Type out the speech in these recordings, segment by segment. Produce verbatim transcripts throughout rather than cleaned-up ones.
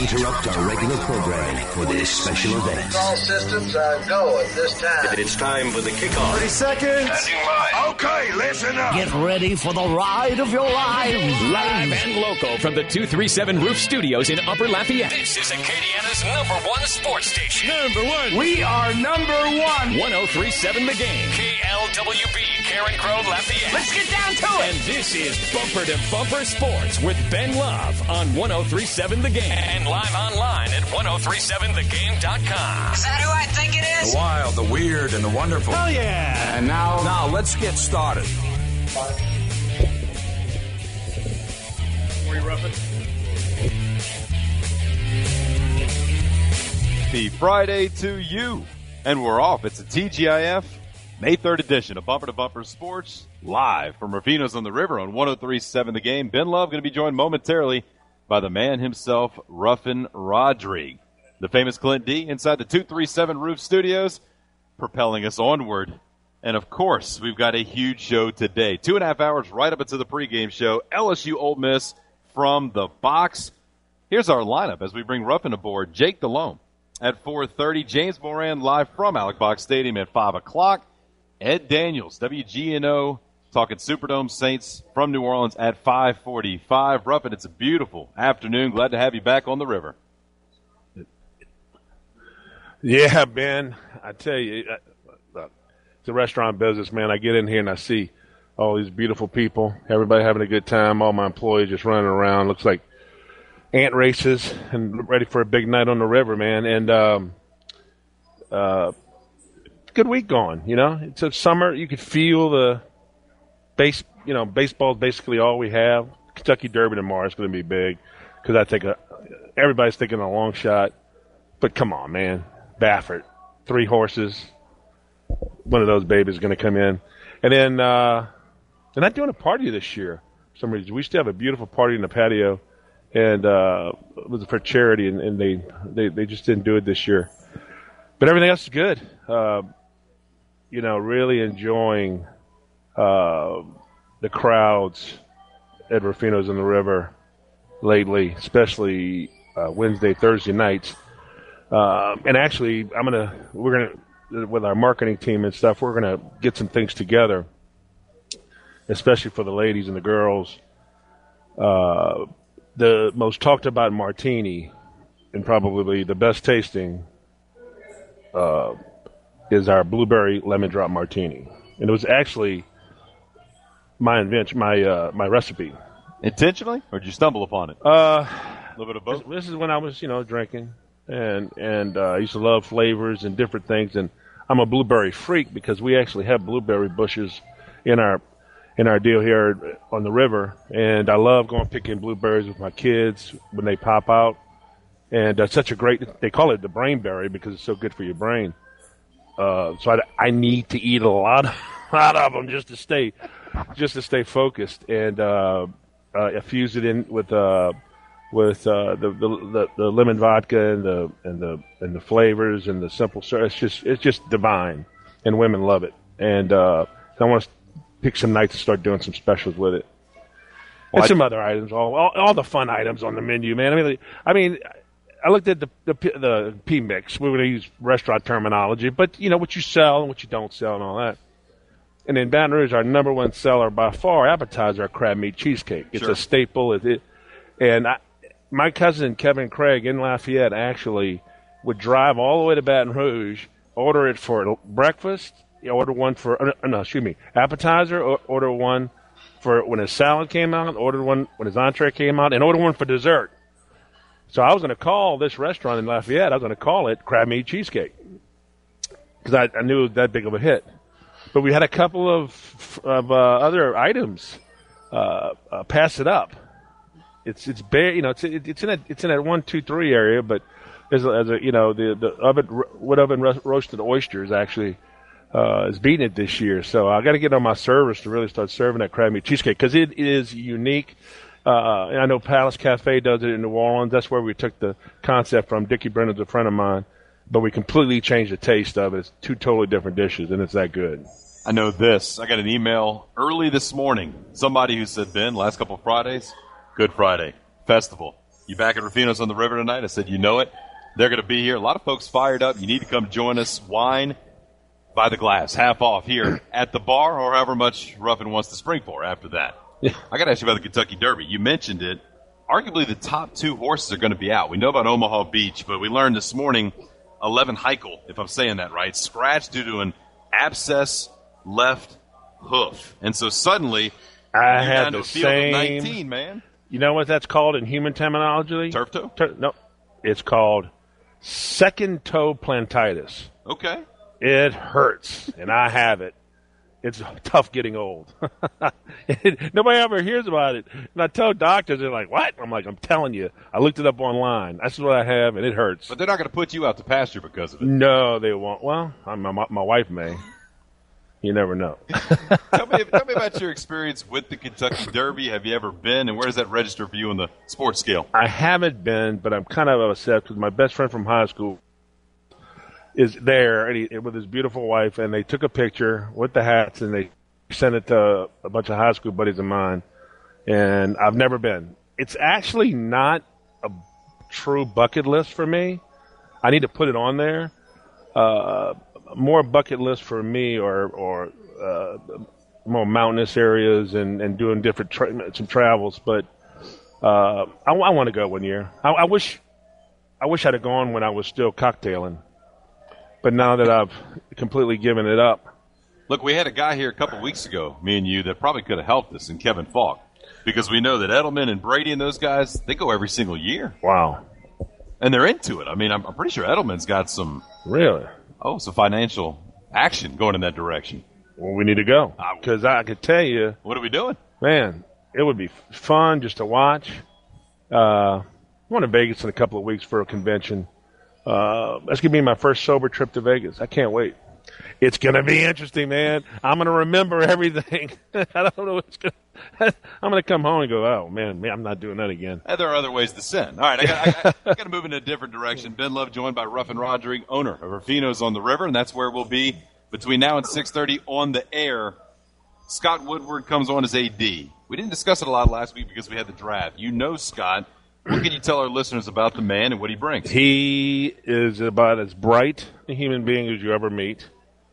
interrupt our regular programming for this special event. All systems are go at this time. It's time for the kickoff. thirty seconds. Okay, listen up. Get ready for the ride of your lives. Live and local from the two three seven Roof Studios in Upper Lafayette. This is Acadiana's number one sports station. Number one. We are number one. one oh three point seven The Game. K L W B, Karen Crow, Lafayette. Let's get down to it. And this is Bumper to Bumper Sports with Ben Love on one oh three point seven The Game. And live online at ten thirty-seven the game dot com. Is that who I think it is? The wild, the weird, and the wonderful. Hell yeah. And now, now let's get started. Were you roughing? Happy Friday to you. And we're off. It's a T G I F May third edition of Bumper to Bumper Sports, live from Rufino's on the River on one oh three point seven The Game. Ben Love going to be joined momentarily by the man himself, Ruffin Rodrigue. The famous Clint D inside the two three seven Roof Studios, propelling us onward. And, of course, we've got a huge show today. Two and a half hours right up into the pregame show. L S U Ole Miss from the box. Here's our lineup as we bring Ruffin aboard. Jake Delhomme at four thirty. James Moran live from Alec Box Stadium at five o'clock. Ed Daniels, W G N O, talking Superdome Saints from New Orleans at five forty-five. Ruffin, it's a beautiful afternoon. Glad to have you back on the river. Yeah, Ben, I tell you, uh, it's a restaurant business, man. I get in here and I see all these beautiful people, everybody having a good time, all my employees just running around. Looks like ant races and ready for a big night on the river, man. And um, uh, good week going, you know. It's a summer. You could feel the base, you know, baseball's basically all we have. Kentucky Derby tomorrow is going to be big because I think uh, everybody's thinking a long shot. But come on, man. Baffert, three horses. One of those babies is going to come in. And then uh, they're not doing a party this year for some reason. We used to have a beautiful party in the patio, and uh, it was for charity, and, and they, they, they just didn't do it this year. But everything else is good. Uh, you know, really enjoying uh, the crowds at Rufino's on the River lately, especially uh, Wednesday, Thursday nights. Uh, and actually, I'm gonna we're gonna with our marketing team and stuff, we're gonna get some things together, especially for the ladies and the girls. Uh, the most talked about martini, and probably the best tasting, uh, is our blueberry lemon drop martini, and it was actually my invention, my uh, my recipe. Intentionally, or did you stumble upon it? Uh, a little bit of both. This, this is when I was, you know, drinking. And and uh, I used to love flavors and different things, and I'm a blueberry freak because we actually have blueberry bushes in our in our deal here on the river, and I love going picking blueberries with my kids when they pop out. And uh, such a great, they call it the brain berry because it's so good for your brain. Uh, so I, I need to eat a lot, of, lot of them just to stay just to stay focused, and uh, uh, I fuse it in with. Uh, with uh, the, the the lemon vodka and the and the and the flavors and the simple syrup. It's just it's just divine, and women love it. And uh, I want to pick some nights to start doing some specials with it, well, and I, some other items, all, all all the fun items on the menu, man. I mean, I mean, I looked at the the, the P mix. We were going to use restaurant terminology, but you know what you sell and what you don't sell and all that. And in Baton Rouge, our number one seller by far, appetizer, our crab meat cheesecake. It's sure. a staple. It, it and I. My cousin Kevin Craig in Lafayette actually would drive all the way to Baton Rouge, order it for breakfast, order one for uh, no, excuse me, appetizer, or, order one for when his salad came out, order one when his entree came out, and order one for dessert. So I was going to call this restaurant in Lafayette. I was going to call it Crab Meat Cheesecake because I, I knew it was that big of a hit. But we had a couple of of uh, other items uh, uh, pass it up. It's it's bare, you know. It's it's in a it's in that one two three area, but as a, as a you know the the oven wood oven ro- roasted oysters actually uh, is beating it this year. So I got to get on my servers to really start serving that crab meat cheesecake because it is unique. Uh, and I know Palace Cafe does it in New Orleans. That's where we took the concept from. Dickie Brennan's a friend of mine, but we completely changed the taste of it. It's two totally different dishes, and it's that good. I know this. I got an email early this morning. Somebody who said, Ben, last couple of Fridays. Good Friday Festival. You back at Rufino's on the River tonight? I said, you know it. They're going to be here. A lot of folks fired up. You need to come join us. Wine by the glass, half off here at the bar, or however much Ruffin wants to spring for after that. Yeah. I got to ask you about the Kentucky Derby. You mentioned it. Arguably the top two horses are going to be out. We know about Omaha Beach, but we learned this morning eleven Heichel, if I'm saying that right, scratched due to an abscess left hoof. And so suddenly, I you're had down to the a field of same. nineteen, man. You know what that's called in human terminology? Turf toe? Tur- no, it's called second toe plantitis. Okay. It hurts, and I have it. It's tough getting old. Nobody ever hears about it. And I tell doctors, they're like, what? I'm like, I'm telling you. I looked it up online. That's what I have, and it hurts. But they're not going to put you out to pasture because of it. No, they won't. Well, I, my, my wife may. You never know. tell, me, tell me about your experience with the Kentucky Derby. Have you ever been, and where does that register for you on the sports scale? I haven't been, but I'm kind of upset because my best friend from high school is there and he, with his beautiful wife, and they took a picture with the hats, and they sent it to a bunch of high school buddies of mine, and I've never been. It's actually not a true bucket list for me. I need to put it on there. Uh, more bucket list for me or, or uh, more mountainous areas and, and doing different tra- some travels, but uh, I, I want to go one year. I, I wish I wish I'd have gone when I was still cocktailing. But now that I've completely given it up. Look, we had a guy here a couple weeks ago, me and you, that probably could have helped us, in Kevin Falk. Because we know that Edelman and Brady and those guys, they go every single year. Wow. And they're into it. I mean, I'm, I'm pretty sure Edelman's got some, really, oh, some financial action going in that direction. Well, we need to go. Because I could tell you. What are we doing? Man, it would be fun just to watch. Uh, I'm going to Vegas in a couple of weeks for a convention. Uh, that's going to be my first sober trip to Vegas. I can't wait. It's going to be interesting, man. I'm going to remember everything. I don't know what's going to I'm going to come home and go, oh, man, man, I'm not doing that again. And there are other ways to sin. All right, I got, I, I got to move in a different direction. Ben Love joined by Ruffin Rodrigue, owner of Rufino's on the River, and that's where we'll be between now and six thirty on the air. Scott Woodward comes on as A D. We didn't discuss it a lot last week because we had the draft. You know Scott. What can you tell our listeners about the man and what he brings? He is about as bright a human being as you ever meet.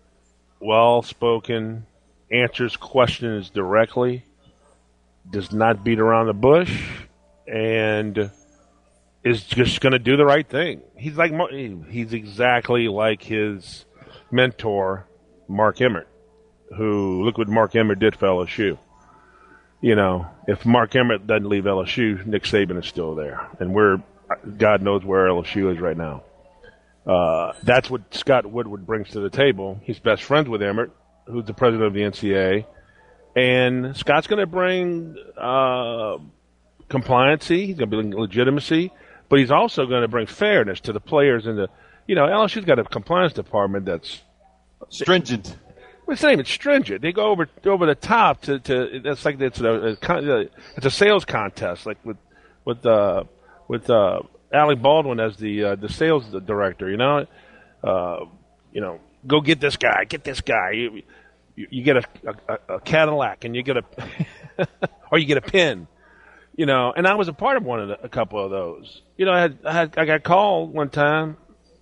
Well-spoken, answers questions directly, does not beat around the bush, and is just going to do the right thing. He's like he's exactly like his mentor, Mark Emmert, who, look what Mark Emmert did for L S U. You know, if Mark Emmert doesn't leave L S U, Nick Saban is still there. And we're, God knows where L S U is right now. Uh, that's what Scott Woodward brings to the table. He's best friends with Emmert, who's the president of the N C A A. And Scott's going to bring uh, compliancy. He's going to bring legitimacy. But he's also going to bring fairness to the players. And the, you know, L S U's got a compliance department that's stringent. It's not even stringent. They go over over the top to, to it's like it's a, a it's a sales contest, like with with uh, with uh, Alec Baldwin as the uh, the sales director. You know, uh, you know, go get this guy, get this guy. You you, you get a, a, a Cadillac and you get a or you get a pin. You know, and I was a part of one of the, a couple of those. You know, I had I had I got called one time.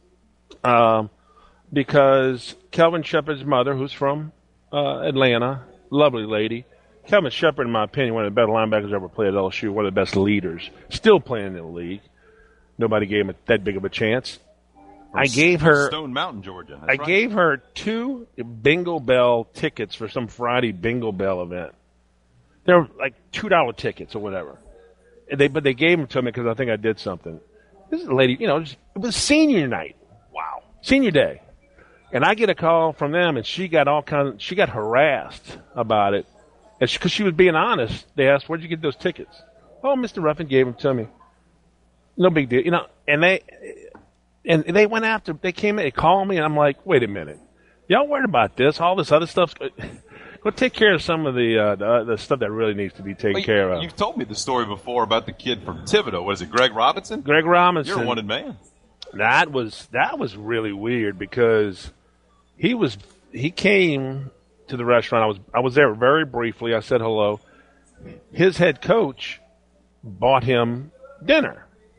Um. Because Kelvin Shepard's mother, who's from uh, Atlanta, lovely lady. Kelvin Shepard, in my opinion, one of the better linebackers ever played at L S U, one of the best leaders, still playing in the league. Nobody gave him that big of a chance. From I gave her Stone Mountain, Georgia. That's I right. gave her two Bingo Bell tickets for some Friday Bingo Bell event. They were like two dollar tickets or whatever. And they but they gave them to me because I think I did something. This is a lady, you know, it was senior night. Wow, senior day. And I get a call from them, and she got all kinds. Of, she got harassed about it, and because she, she was being honest. They asked, "Where'd you get those tickets?" Oh, Mister Ruffin gave them to me. No big deal, you know. And they and they went after. They came in, they called me, and I'm like, "Wait a minute, y'all worried about this? All this other stuff? Go take care of some of the uh, the, the stuff that really needs to be taken well, care you, of." You've told me the story before about the kid from Thibodeau. What is it, Greg Robinson? Greg Robinson. You're a wanted man. That was that was really weird because. He was. He came to the restaurant. I was. I was there very briefly. I said hello. His head coach bought him dinner.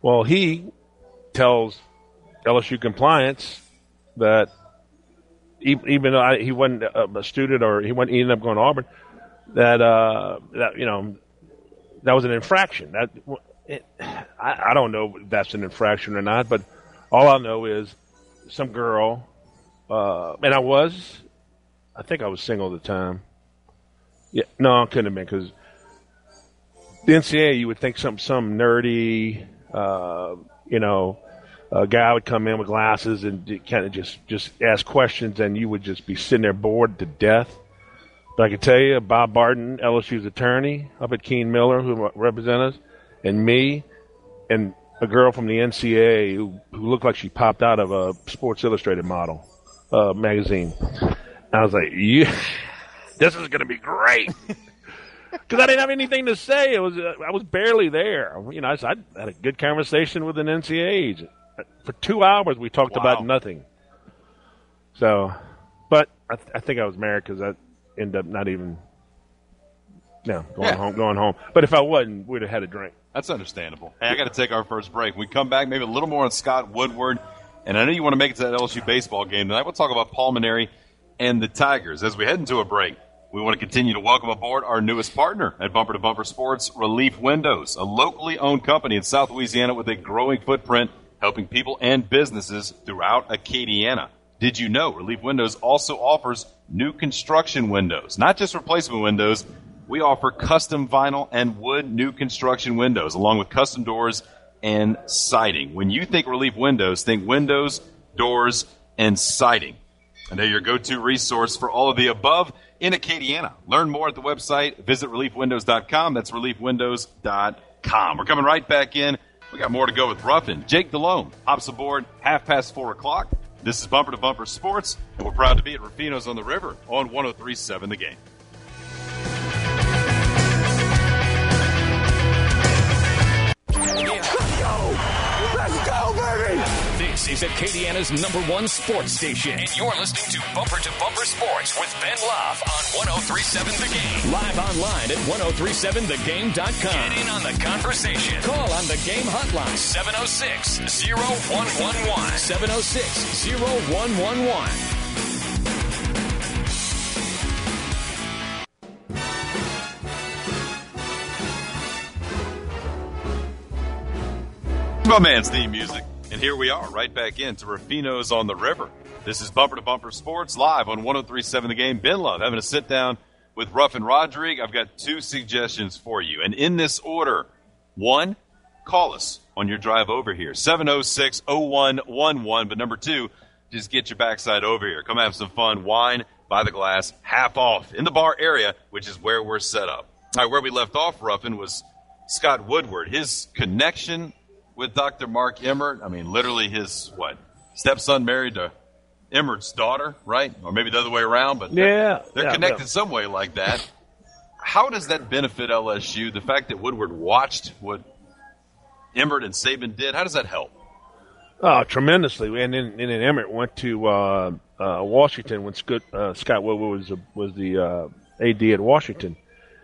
Well, he tells L S U compliance that even though I, he wasn't a student or he went, he ended up going to Auburn, that uh, that you know that was an infraction. That it, I, I don't know if that's an infraction or not, but all I know is some girl, uh, and I was, I think I was single at the time. Yeah, no, I couldn't have been because the N C double A, you would think some some nerdy, uh, you know. A guy would come in with glasses and kind of just, just ask questions, and you would just be sitting there bored to death. But I can tell you, Bob Barton, L S U's attorney up at Keene Miller, who represents us, and me, and a girl from the N C double A who, who looked like she popped out of a Sports Illustrated model uh, magazine. And I was like, yeah, this is going to be great. Because I didn't have anything to say. It was uh, I was barely there. You know, I, I had a good conversation with an N C double A agent. For two hours, we talked Wow. about nothing. So, but I, th- I think I was married because I ended up not even, no, going Yeah. home. Going home. But if I wasn't, we'd have had a drink. That's understandable. Hey, I got to take our first break. When we come back, maybe a little more on Scott Woodward. And I know you want to make it to that L S U baseball game tonight. We'll talk about Pulmonary and the Tigers. As we head into a break, we want to continue to welcome aboard our newest partner at Bumper to Bumper Sports, Relief Windows, a locally owned company in South Louisiana with a growing footprint, helping people and businesses throughout Acadiana. Did you know Relief Windows also offers new construction windows? Not just replacement windows. We offer custom vinyl and wood new construction windows, along with custom doors and siding. When you think Relief Windows, think windows, doors, and siding. And they're your go-to resource for all of the above in Acadiana. Learn more at the website. Visit relief windows dot com. That's relief windows dot com. We're coming right back in. We got more to go with Ruffin. Jake Delhomme hops aboard half past four o'clock. This is Bumper to Bumper Sports, and we're proud to be at Rufino's on the River on one oh three point seven The Game. Let's go, baby! This is Acadiana's number one sports station, and you're listening to Bumper to Bumper Sports with Ben Love on one oh three point seven The Game. Live online at ten thirty-seven the game dot com. Get in on the conversation. Call on the game hotline, seven oh six, oh one one one. seven oh six, oh one one one. My man's theme music. And here we are, right back into Rufino's on the River. This is Bumper to Bumper Sports, live on one oh three point seven The Game. Ben Love having a sit-down with Ruffin Rodrigue. I've got two suggestions for you. And in this order, one, call us on your drive over here, seven oh six, oh one one one. But number two, just get your backside over here. Come have some fun. Wine by the glass, half off in the bar area, which is where we're set up. All right, where we left off, Ruffin, was Scott Woodward. His connection with Doctor Mark Emmert. I mean, literally his, what, stepson married to Emmert's daughter, right? Or maybe the other way around, but they're, Yeah, they're yeah, connected yeah. some way like that. How does that benefit L S U? The fact that Woodward watched what Emmert and Saban did, how does that help? Oh, tremendously. And then, and then Emmert went to uh, uh, Washington when Scott, uh, Scott Woodward was, was the uh, A D at Washington.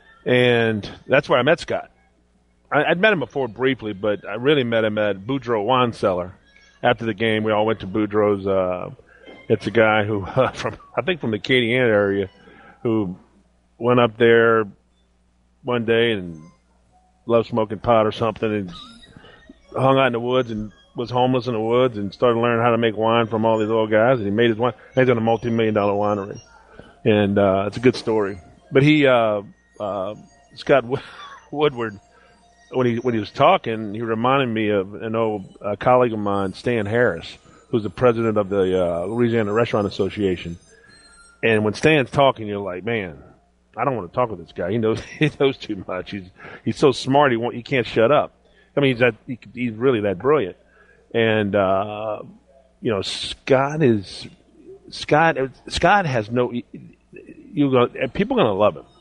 And that's where I met Scott. I, I'd met him before briefly, but I really met him at Boudreaux Wine Cellar. After the game, we all went to Boudreaux's. Uh, it's a guy who, uh, from I think from the Acadiana area, who went up there one day and loved smoking pot or something and hung out in the woods and was homeless in the woods and started learning how to make wine from all these little guys. And he made his wine. He's got a multi-million dollar winery. And uh, it's a good story. But he, uh, uh, Scott Woodward, when he when he was talking, he reminded me of an old uh, colleague of mine, Stan Harris, who's the president of the uh, Louisiana Restaurant Association. And when Stan's talking, you're like, man, I don't want to talk with this guy. He knows he knows too much. He's he's so smart. He won't, he can't shut up. I mean, he's that he, he's really that brilliant. And uh, you know, Scott is Scott. Scott has no. You go. People are gonna love him.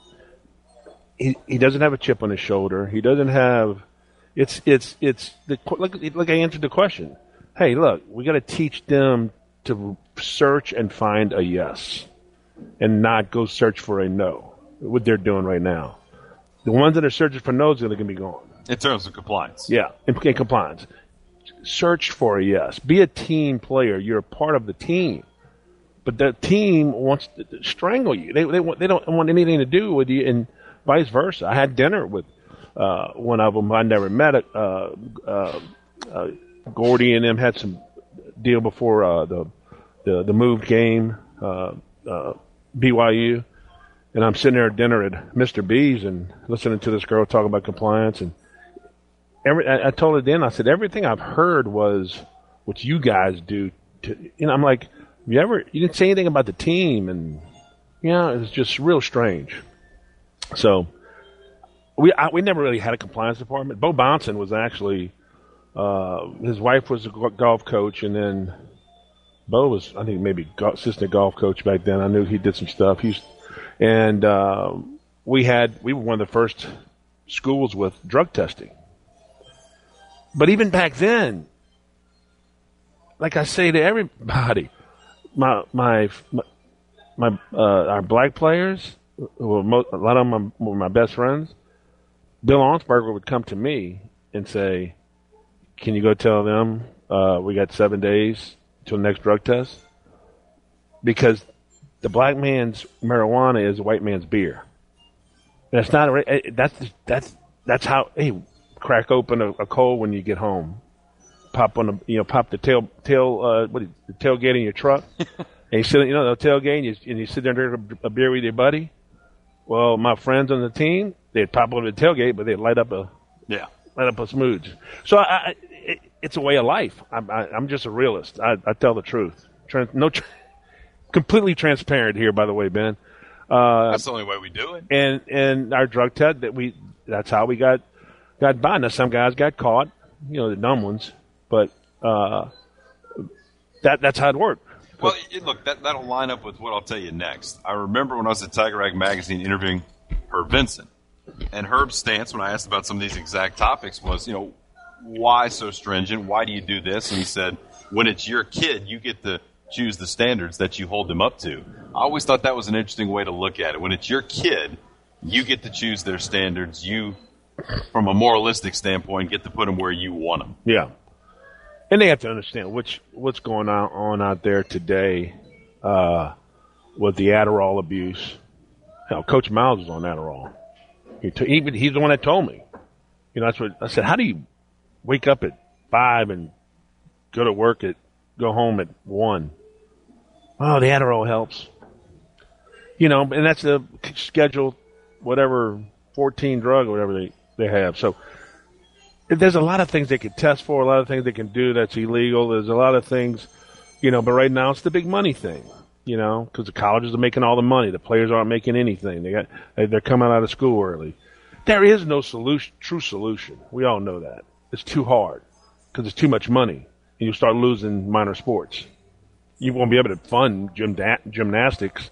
He he doesn't have a chip on his shoulder. He doesn't have. It's it's it's the look. Like I answered the question. Hey, look, we got to teach them to search and find a yes, and not go search for a no. What they're doing right now. The ones that are searching for no's are going to be gone. In terms of compliance. Yeah, in, in compliance. search for a yes. Be a team player. You're a part of the team. But the team wants to strangle you. They they want they don't want anything to do with you, and vice versa. I had dinner with uh, one of them I never met. Uh, uh, uh, Gordy and them had some deal before uh, the, the the move game, uh, uh, B Y U, and I'm sitting there at dinner at Mister B's and listening to this girl talk about compliance. And every I, I told her then, I said, everything I've heard was what you guys do. To, you know, I'm like, you ever you didn't say anything about the team, and you know, it was just real strange. So we I, we never really had a compliance department. Bo Bonson was actually. Uh, his wife was a golf coach, and then Bo was, I think, maybe go- assistant golf coach back then. I knew he did some stuff. He's, and uh, we had we were one of the first schools with drug testing. But even back then, like I say to everybody, my my my, my uh, our black players, who were mo- a lot of them were my best friends. Bill Onsberger would come to me and say, can you go tell them uh, we got seven days till the next drug test? Because the black man's marijuana is the white man's beer. That's not a, that's that's that's how. Hey, crack open a, a cold when you get home. Pop on the you know pop the tail tail uh, what is, the tailgate in your truck, and you sit you know the tailgate and you, and you sit there and drink a, a beer with your buddy. Well, my friends on the team, they'd pop over the tailgate, but they'd light up a yeah light up a smooch. So I. I It, it's a way of life. I'm, I, I'm just a realist. I, I tell the truth. Trans, no, tra- completely transparent here, by the way, Ben. Uh, That's the only way we do it. And and our drug test that we that's how we got got by. Now some guys got caught, you know, the dumb ones, but uh, that that's how it worked. Well, it, look, that that'll line up with what I'll tell you next. I remember when I was at Tiger Rag Magazine interviewing Herb Vincent, and Herb's stance when I asked about some of these exact topics was, you know, why so stringent? Why do you do this? And he said, when it's your kid, you get to choose the standards that you hold them up to. I always thought that was an interesting way to look at it. When it's your kid, you get to choose their standards. You, from a moralistic standpoint, get to put them where you want them. Yeah. And they have to understand which what's going on, on out there today uh, with the Adderall abuse. Hell, Coach Miles was on Adderall. He t- even he's the one that told me. You know, that's what I said. How do you wake up at five and go to work at, go home at one? Oh, the Adderall helps. You know, and that's a schedule, whatever, fourteen drug or whatever they, they have. So there's a lot of things they can test for, a lot of things they can do that's illegal. There's a lot of things, you know, but right now it's the big money thing, you know, because the colleges are making all the money. The players aren't making anything. They got, they're coming out of school early. There is no solution, true solution. We all know that. It's too hard because it's too much money, and you start losing minor sports. You won't be able to fund gymna- gymnastics,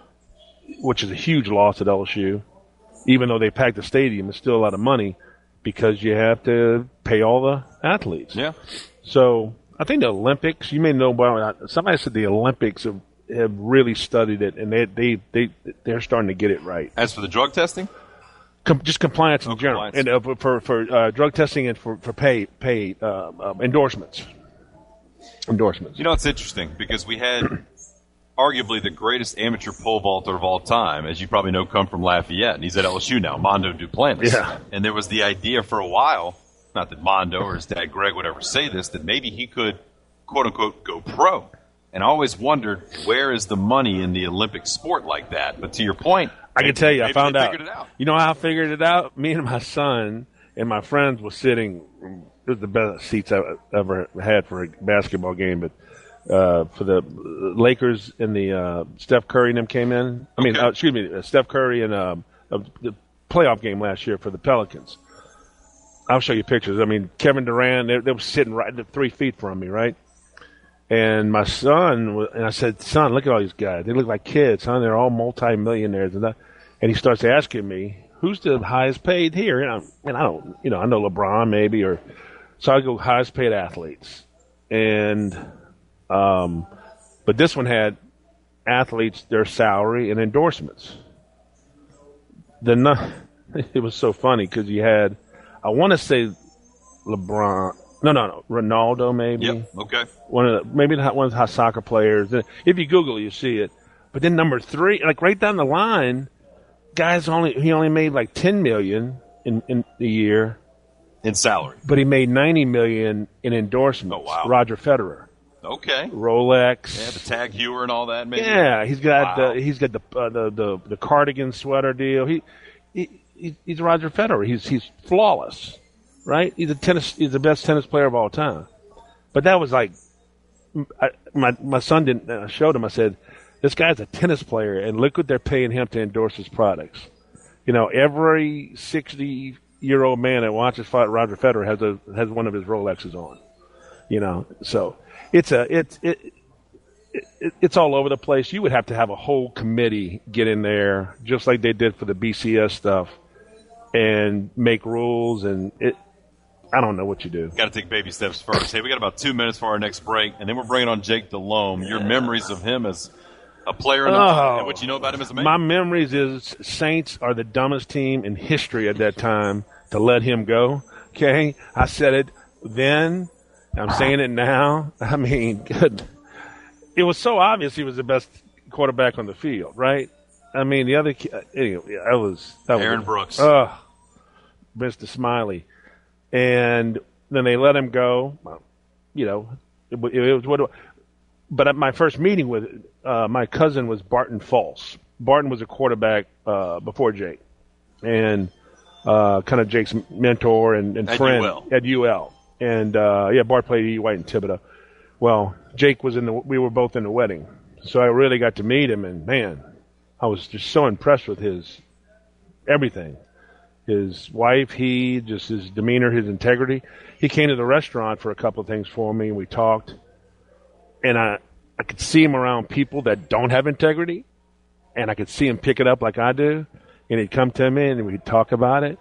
which is a huge loss at L S U. Even though they packed the stadium, it's still a lot of money because you have to pay all the athletes. Yeah. So I think the Olympics, you may know about, somebody said the Olympics have, have really studied it, and they, they, they, they're starting to get it right. As for the drug testing? Com- just compliance in oh, general, compliance. and uh, for for uh, drug testing and for for pay pay uh, uh, endorsements. Endorsements. You know, it's interesting because we had arguably the greatest amateur pole vaulter of all time, as you probably know, come from Lafayette, and he's at L S U now, Mondo Duplantis. Yeah. And there was the idea for a while, not that Mondo or his dad Greg would ever say this, that maybe he could, quote unquote, go pro. And I always wondered, where is the money in the Olympic sport like that? But to your point, I can tell you, I found out. It out. You know how I figured it out? Me and my son and my friends were sitting. It was the best seats I ever had for a basketball game, but uh, for the Lakers and the uh, Steph Curry and them came in. I mean, Okay. uh, excuse me, uh, Steph Curry and uh, uh, the playoff game last year for the Pelicans. I'll show you pictures. I mean, Kevin Durant, they, they were sitting right three feet from me, right? And my son, and I said, son, look at all these guys. They look like kids, huh? They're all multi-millionaires. And, that. and he starts asking me, who's the highest paid here? And, I'm, and I don't, you know, I know LeBron maybe, or so I go highest paid athletes. And, um, but this one had athletes, their salary and endorsements. The no, it was so funny because you had, I want to say LeBron, No, no, no. Ronaldo, maybe. Yep. Okay. One of the maybe the, one of the hot soccer players. If you Google it, you see it. But then number three, like right down the line, guys only he only made like ten million in in a year in salary, but he made ninety million in endorsements. Oh wow. Roger Federer. Okay. Rolex. Yeah, the Tag Heuer and all that. Maybe. Yeah, he's got wow. the he's got the, uh, the the the cardigan sweater deal. He, he he's Roger Federer. He's he's flawless, right? He's a tennis. He's the best tennis player of all time. But that was like, I, my my son didn't. I showed him. I said, this guy's a tennis player, and look what they're paying him to endorse his products. You know, every sixty-year-old man that watches fight Roger Federer has a has one of his Rolexes on. You know, so it's a it's it, it it's all over the place. You would have to have a whole committee get in there, just like they did for the B C S stuff, and make rules. And it, I don't know what you do. Got to take baby steps first. Hey, we got about two minutes for our next break, and then we're bringing on Jake Delhomme. Your memories of him as a player and, oh, and what you know about him as a man. My memories is Saints are the dumbest team in history at that time to let him go. Okay, I said it then. I'm saying it now. I mean, good. It was so obvious he was the best quarterback on the field, right? I mean, the other anyway, I was that Aaron was, Brooks. Oh, Mister Smiley, and then they let him go. You know, it, it was what. But at my first meeting with uh, my cousin was Barton False. Barton was a quarterback uh, before Jake, and uh, kind of Jake's mentor and, and at friend U L. at U L. And uh, yeah, Bart played E. White and Thibodeau. Well, Jake was in the. We were both in the wedding, so I really got to meet him. And man, I was just so impressed with his everything. His wife, he, just his demeanor, his integrity. He came to the restaurant for a couple of things for me, and we talked. And I, I could see him around people that don't have integrity, and I could see him pick it up like I do. And he'd come to me, and we'd talk about it.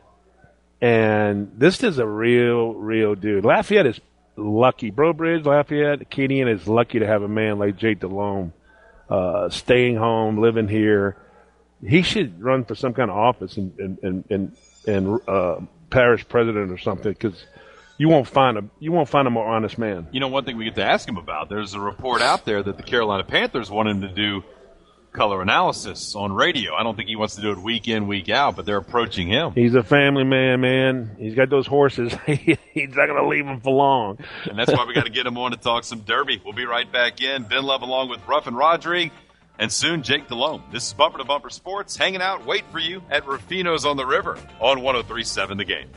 And this is a real, real dude. Lafayette is lucky. Brobridge, Lafayette, Acadian is lucky to have a man like Jake Delhomme uh, staying home, living here. He should run for some kind of office and and and, and, and uh, parish president or something, because you won't find a you won't find a more honest man. You know, one thing we get to ask him about, there's a report out there that the Carolina Panthers want him to do color analysis on radio. I don't think he wants to do it week in, week out, but they're approaching him. He's a family man, man. He's got those horses. He's not going to leave them for long. And that's why we got to get him on to talk some Derby. We'll be right back in. Ben Love along with Ruffin Rodrigue, and soon Jake Delhomme. This is Bumper to Bumper Sports, hanging out, wait for you at Rufino's on the River on one oh three point seven The Game.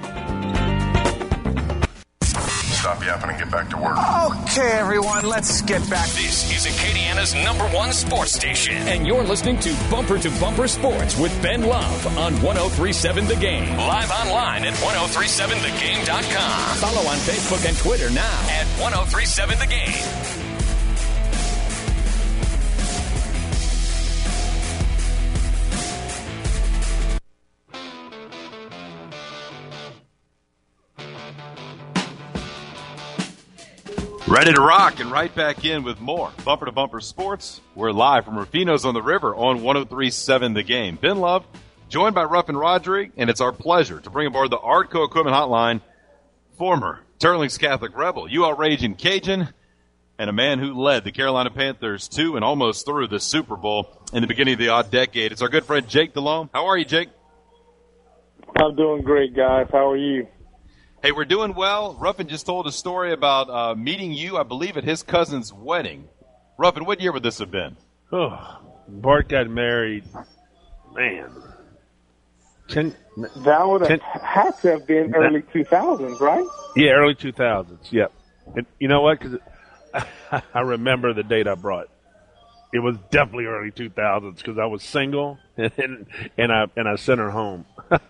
Stop yapping and get back to work. Okay, everyone, let's get back. This is Acadiana's number one sports station, and you're listening to Bumper to Bumper Sports with Ben Love on one oh three point seven The Game. Live online at ten thirty-seven the game dot com. Follow on Facebook and Twitter now at ten thirty-seven The Game. Ready to rock and right back in with more Bumper to Bumper Sports. We're live from Rufino's on the River on one oh three point seven The Game. Ben Love, joined by Ruffin Rodrigue, and it's our pleasure to bring aboard the Artco Equipment Hotline, former Turlings Catholic Rebel, U L Raging Cajun, and a man who led the Carolina Panthers to and almost through the Super Bowl in the beginning of the odd decade. It's our good friend Jake Delhomme. How are you, Jake? I'm doing great, guys. How are you? Hey, we're doing well. Ruffin just told a story about uh, meeting you, I believe, at his cousin's wedding. Ruffin, what year would this have been? Oh, Bart got married, man. Ten, that would have ten, had to have been early two thousands, right? Yeah, early two thousands, yep. And you know what? Because I remember the date I brought. It was definitely early two thousands because I was single, and, and, I, and I sent her home.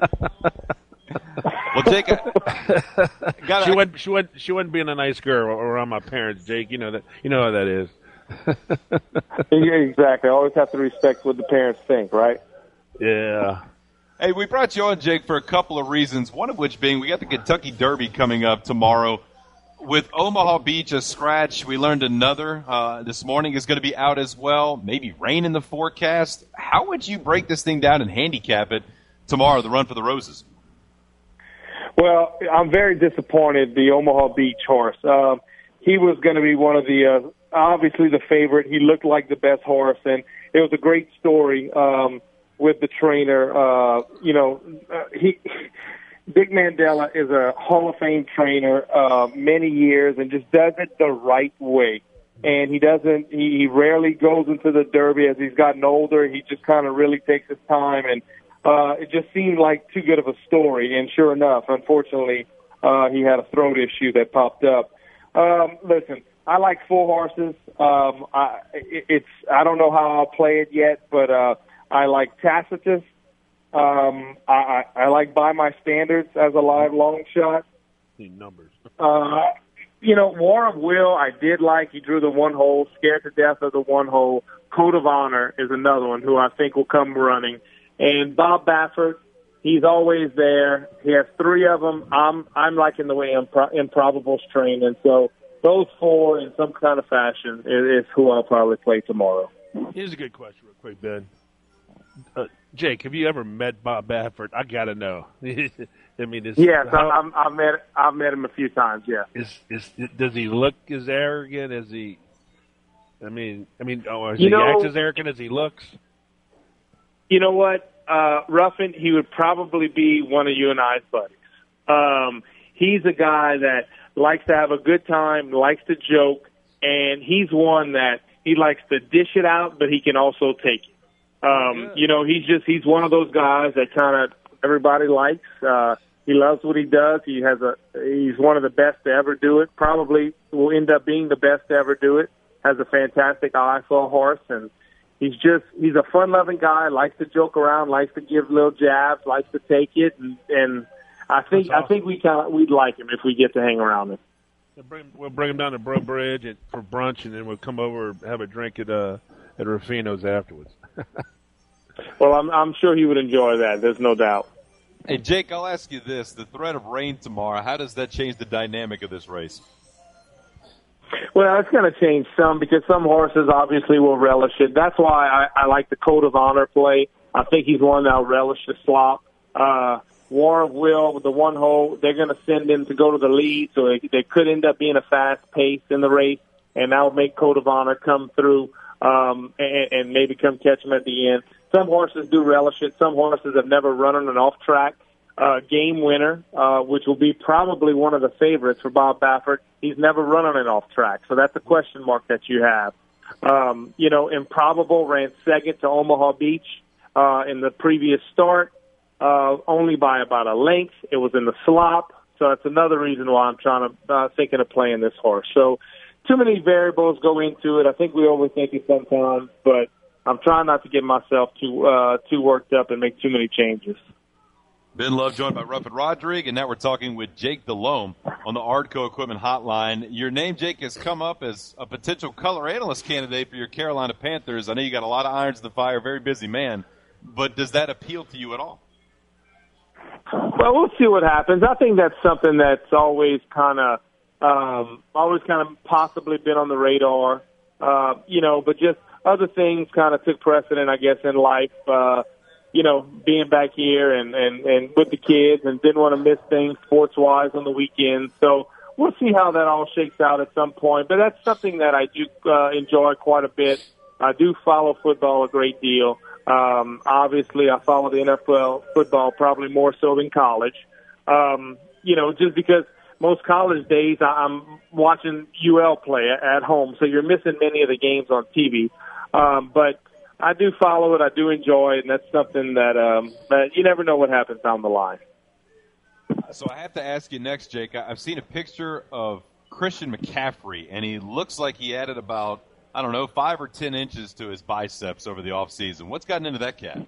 Well, Jake, I, gotta, she wouldn't. She wouldn't. She wouldn't being a nice girl around my parents, Jake. You know that. You know how that is. Yeah, exactly. I always have to respect what the parents think, right? Yeah. Hey, we brought you on, Jake, for a couple of reasons. One of which being we got the Kentucky Derby coming up tomorrow. With Omaha Beach a scratch, we learned another uh, this morning is going to be out as well. Maybe rain in the forecast. How would you break this thing down and handicap it tomorrow? The Run for the Roses. Well, I'm very disappointed. The Omaha Beach horse. Um, he was going to be one of the uh, obviously the favorite. He looked like the best horse, and it was a great story um, with the trainer. Uh, you know, uh, he. Dick Mandela is a Hall of Fame trainer, uh, many years, and just does it the right way. And he doesn't, he, he rarely goes into the Derby as he's gotten older. He just kind of really takes his time, and uh, it just seemed like too good of a story. And sure enough, unfortunately, uh, he had a throat issue that popped up. Um, listen, I like full horses. Um, I, it, it's, I don't know how I'll play it yet, but uh, I like Tacitus. Um, I, I, I like By My Standards as a live long shot. Numbers. Uh, you know, War of Will, I did like. He drew the one hole, scared to death of the one hole. Code of Honor is another one who I think will come running. And Bob Baffert, he's always there. He has three of them. I'm I'm liking the way Impro- Improbable's training. So those four in some kind of fashion is, is who I'll probably play tomorrow. Here's a good question real quick, Ben. Uh, Jake, have you ever met Bob Baffert? I gotta know. I mean, is, yes, how, I'm, I've met I've met him a few times. Yeah. Is is does he look as arrogant as he? I mean, I mean, oh, is you he know, act as arrogant as he looks? You know what, uh, Ruffin? He would probably be one of you and I's buddies. Um, he's a guy that likes to have a good time, likes to joke, and he's one that he likes to dish it out, but he can also take it. Um, you know, he's just, he's one of those guys that kind of everybody likes. Uh, he loves what he does. He has a, he's one of the best to ever do it. Probably will end up being the best to ever do it. Has a fantastic eye for a horse, and he's just, he's a fun-loving guy, likes to joke around, likes to give little jabs, likes to take it, and, and I think, awesome. I think we kind of, we'd like him if we get to hang around him. We'll bring, we'll bring him down to Bro Bridge at, for brunch, and then we'll come over and have a drink at, uh, at Ruffino's afterwards. Well, I'm I'm sure he would enjoy that. There's no doubt. Hey, Jake, I'll ask you this: the threat of rain tomorrow, how does that change the dynamic of this race? Well, it's going to change some because some horses obviously will relish it. That's why I, I like the Code of Honor play. I think he's one that'll relish the slop. Uh, War of Will with the one hole, they're going to send him to go to the lead, so they, they could end up being a fast pace in the race, and that will make Code of Honor come through. Um, and, and maybe come catch them at the end. Some horses do relish it. Some horses have never run on an off-track uh, game winner, uh, which will be probably one of the favorites for Bob Baffert. He's never run on an off-track, so that's a question mark that you have. Um, you know, Improbable ran second to Omaha Beach uh, in the previous start, uh, only by about a length. It was in the slop, so that's another reason why I'm trying to uh, thinking of playing this horse. So. Too many variables go into it. I think we overthink it sometimes, but I'm trying not to get myself too uh, too worked up and make too many changes. Ben Love joined by Ruffin Rodrigue, and now we're talking with Jake Delhomme on the Ardco Equipment Hotline. Your name, Jake, has come up as a potential color analyst candidate for your Carolina Panthers. I know you got a lot of irons in the fire, very busy man, but does that appeal to you at all? Well, we'll see what happens. I think that's something that's always kind of Um, always kind of possibly been on the radar, uh, you know, but just other things kind of took precedent, I guess, in life, uh, you know, being back here and, and, and with the kids and didn't want to miss things sports-wise on the weekends. So we'll see how that all shakes out at some point, but that's something that I do uh, enjoy quite a bit. I do follow football a great deal. Um, obviously, I follow the N F L football probably more so than college, um, you know, just because most college days, I'm watching U L play at home, so you're missing many of the games on T V. Um, but I do follow it. I do enjoy it, and that's something that, um, that you never know what happens down the line. So I have to ask you next, Jake. I've seen a picture of Christian McCaffrey, and he looks like he added about, I don't know, five or ten inches to his biceps over the offseason. What's gotten into that cat?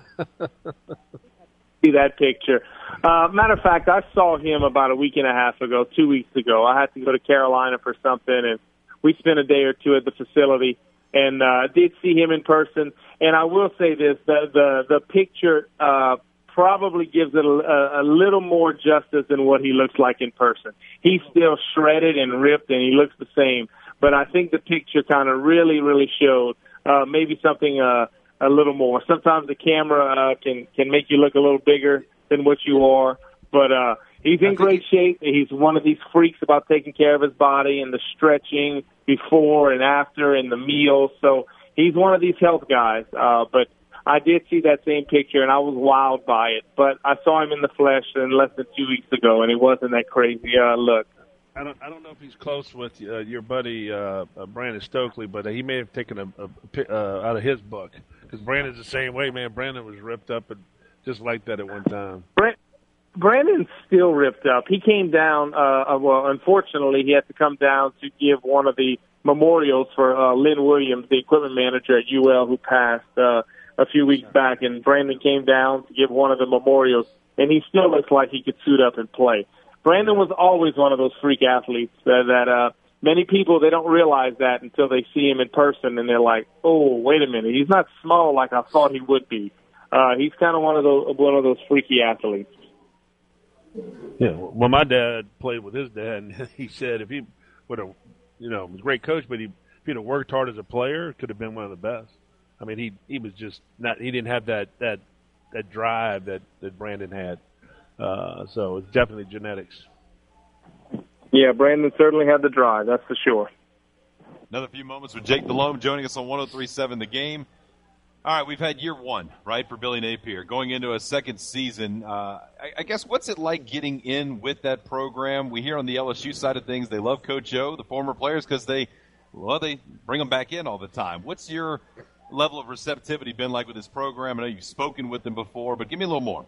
That picture. Uh, matter of fact, I saw him about a week and a half ago, two weeks ago. I had to go to Carolina for something, and we spent a day or two at the facility, and uh, did see him in person. And I will say this: the the, the picture uh, probably gives it a, a little more justice than what he looks like in person. He's still shredded and ripped, and he looks the same. But I think the picture kind of really, really showed uh, maybe something. Uh, a little more. Sometimes the camera uh, can can make you look a little bigger than what you are, but uh, he's in great shape. He's one of these freaks about taking care of his body and the stretching before and after and the meals. So he's one of these health guys. Uh, but I did see that same picture, and I was wowed by it. But I saw him in the flesh in less than two weeks ago, and it wasn't that crazy uh, look. I don't. I don't know if he's close with uh, your buddy uh, uh, Brandon Stokely, but uh, he may have taken a, a, a uh, out of his book because Brandon's the same way, man. Brandon was ripped up and just like that at one time. Brand- Brandon's still ripped up. He came down. Uh, uh, well, unfortunately, he had to come down to give one of the memorials for uh, Lynn Williams, the equipment manager at U L, who passed uh, a few weeks back. And Brandon came down to give one of the memorials, and he still looks like he could suit up and play. Brandon was always one of those freak athletes that, that uh, many people, they don't realize that until they see him in person, and they're like, oh, wait a minute, he's not small like I thought he would be. Uh, he's kind of one of those one of those freaky athletes. Yeah, well, my dad played with his dad, and he said if he would have, you know, was a great coach, but he, if he'd have worked hard as a player, could have been one of the best. I mean, he he was just not, he didn't have that that, that drive that, that Brandon had. Uh, so it's definitely genetics. Yeah, Brandon certainly had the drive, that's for sure. Another few moments with Jake Delhomme joining us on one oh three point seven The Game. All right, we've had year one, right, for Billy Napier, going into a second season. Uh, I, I guess what's it like getting in with that program? We hear on the L S U side of things they love Coach O, the former players, because they, well, they bring them back in all the time. What's your level of receptivity been like with this program? I know you've spoken with them before, but give me a little more.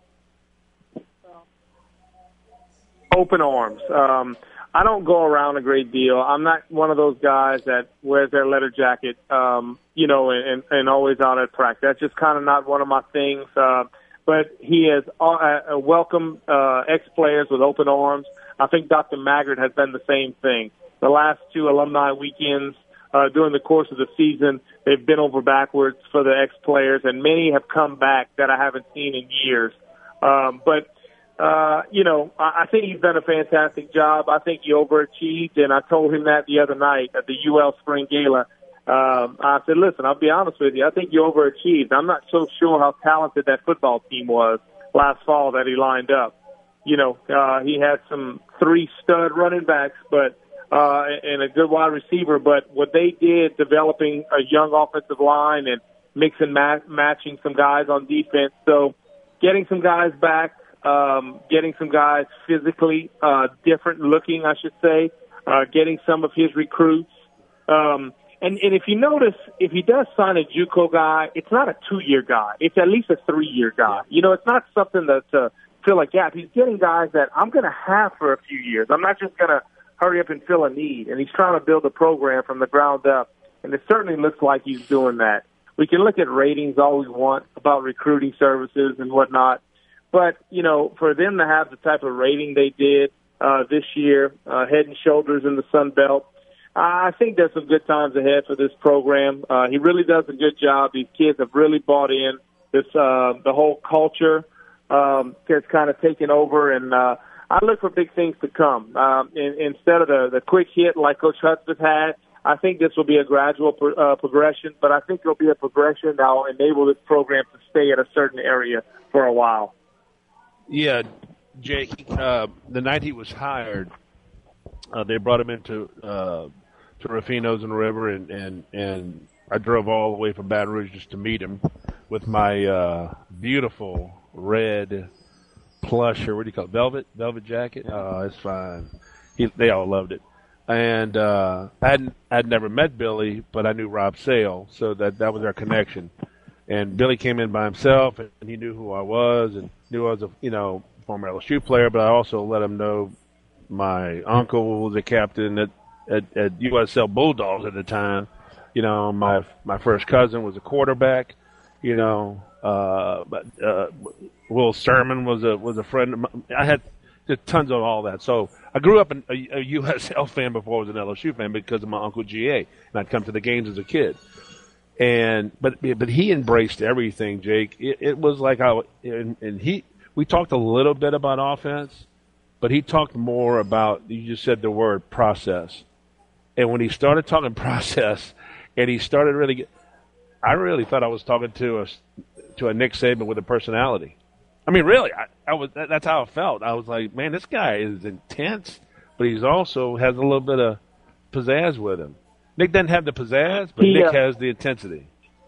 Open arms. Um, I don't go around a great deal. I'm not one of those guys that wears their leather jacket, um, you know, and, and always out at practice. That's just kind of not one of my things. Uh, but he has uh, welcomed uh, ex-players with open arms. I think Doctor Maggard has done the same thing. The last two alumni weekends uh, during the course of the season, they've been over backwards for the ex-players, and many have come back that I haven't seen in years. Um, but Uh, you know, I, I think he's done a fantastic job. I think he overachieved, and I told him that the other night at the U L Spring Gala. Um, I said, listen, I'll be honest with you. I think you overachieved. I'm not so sure how talented that football team was last fall that he lined up. You know, uh, he had some three stud running backs, but uh, and a good wide receiver. But what they did, developing a young offensive line and mixing ma- matching some guys on defense. So getting some guys back. Um, getting some guys physically uh, different looking, I should say, uh, getting some of his recruits. Um, and, and if you notice, if he does sign a JUCO guy, it's not a two-year guy. It's at least a three-year guy. You know, it's not something that to fill a gap. He's getting guys that I'm going to have for a few years. I'm not just going to hurry up and fill a need. And he's trying to build a program from the ground up. And it certainly looks like he's doing that. We can look at ratings all we want about recruiting services and whatnot. But, you know, for them to have the type of rating they did uh, this year, uh, head and shoulders in the Sun Belt, I think there's some good times ahead for this program. Uh, he really does a good job. These kids have really bought in. This uh, the whole culture um, has kind of taken over, and uh, I look for big things to come. Um, in, instead of the, the quick hit like Coach Hudspeth had, I think this will be a gradual pro, uh, progression, but I think it'll be a progression that will enable this program to stay at a certain area for a while. Yeah, Jake, uh, the night he was hired, uh, they brought him into uh, to Rufino's in the River, and, and, and I drove all the way from Baton Rouge just to meet him with my uh, beautiful red plush, or what do you call it, velvet, velvet jacket. Oh, it's fine. He, they all loved it. And uh, I hadn't, I'd never met Billy, but I knew Rob Sale, so that, that was our connection. And Billy came in by himself, and he knew who I was, and knew I was a you know former L S U player. But I also let him know my uncle was a captain at, at, at U S L Bulldogs at the time. You know, my my first cousin was a quarterback. You know, uh, but uh, Will Sermon was a was a friend of mine. I had just tons of all that. So I grew up in a, a U S L fan before I was an L S U fan because of my uncle G A, and I'd come to the games as a kid. And but but he embraced everything, Jake. It, it was like I and, and he we talked a little bit about offense, but he talked more about, you just said the word process. And when he started talking process, and he started really, get, I really thought I was talking to a to a Nick Saban with a personality. I mean, really, I, I was. That, that's how I felt. I was like, man, this guy is intense, but he's also has a little bit of pizzazz with him. Nick doesn't have the pizzazz, but he, Nick uh, has the intensity.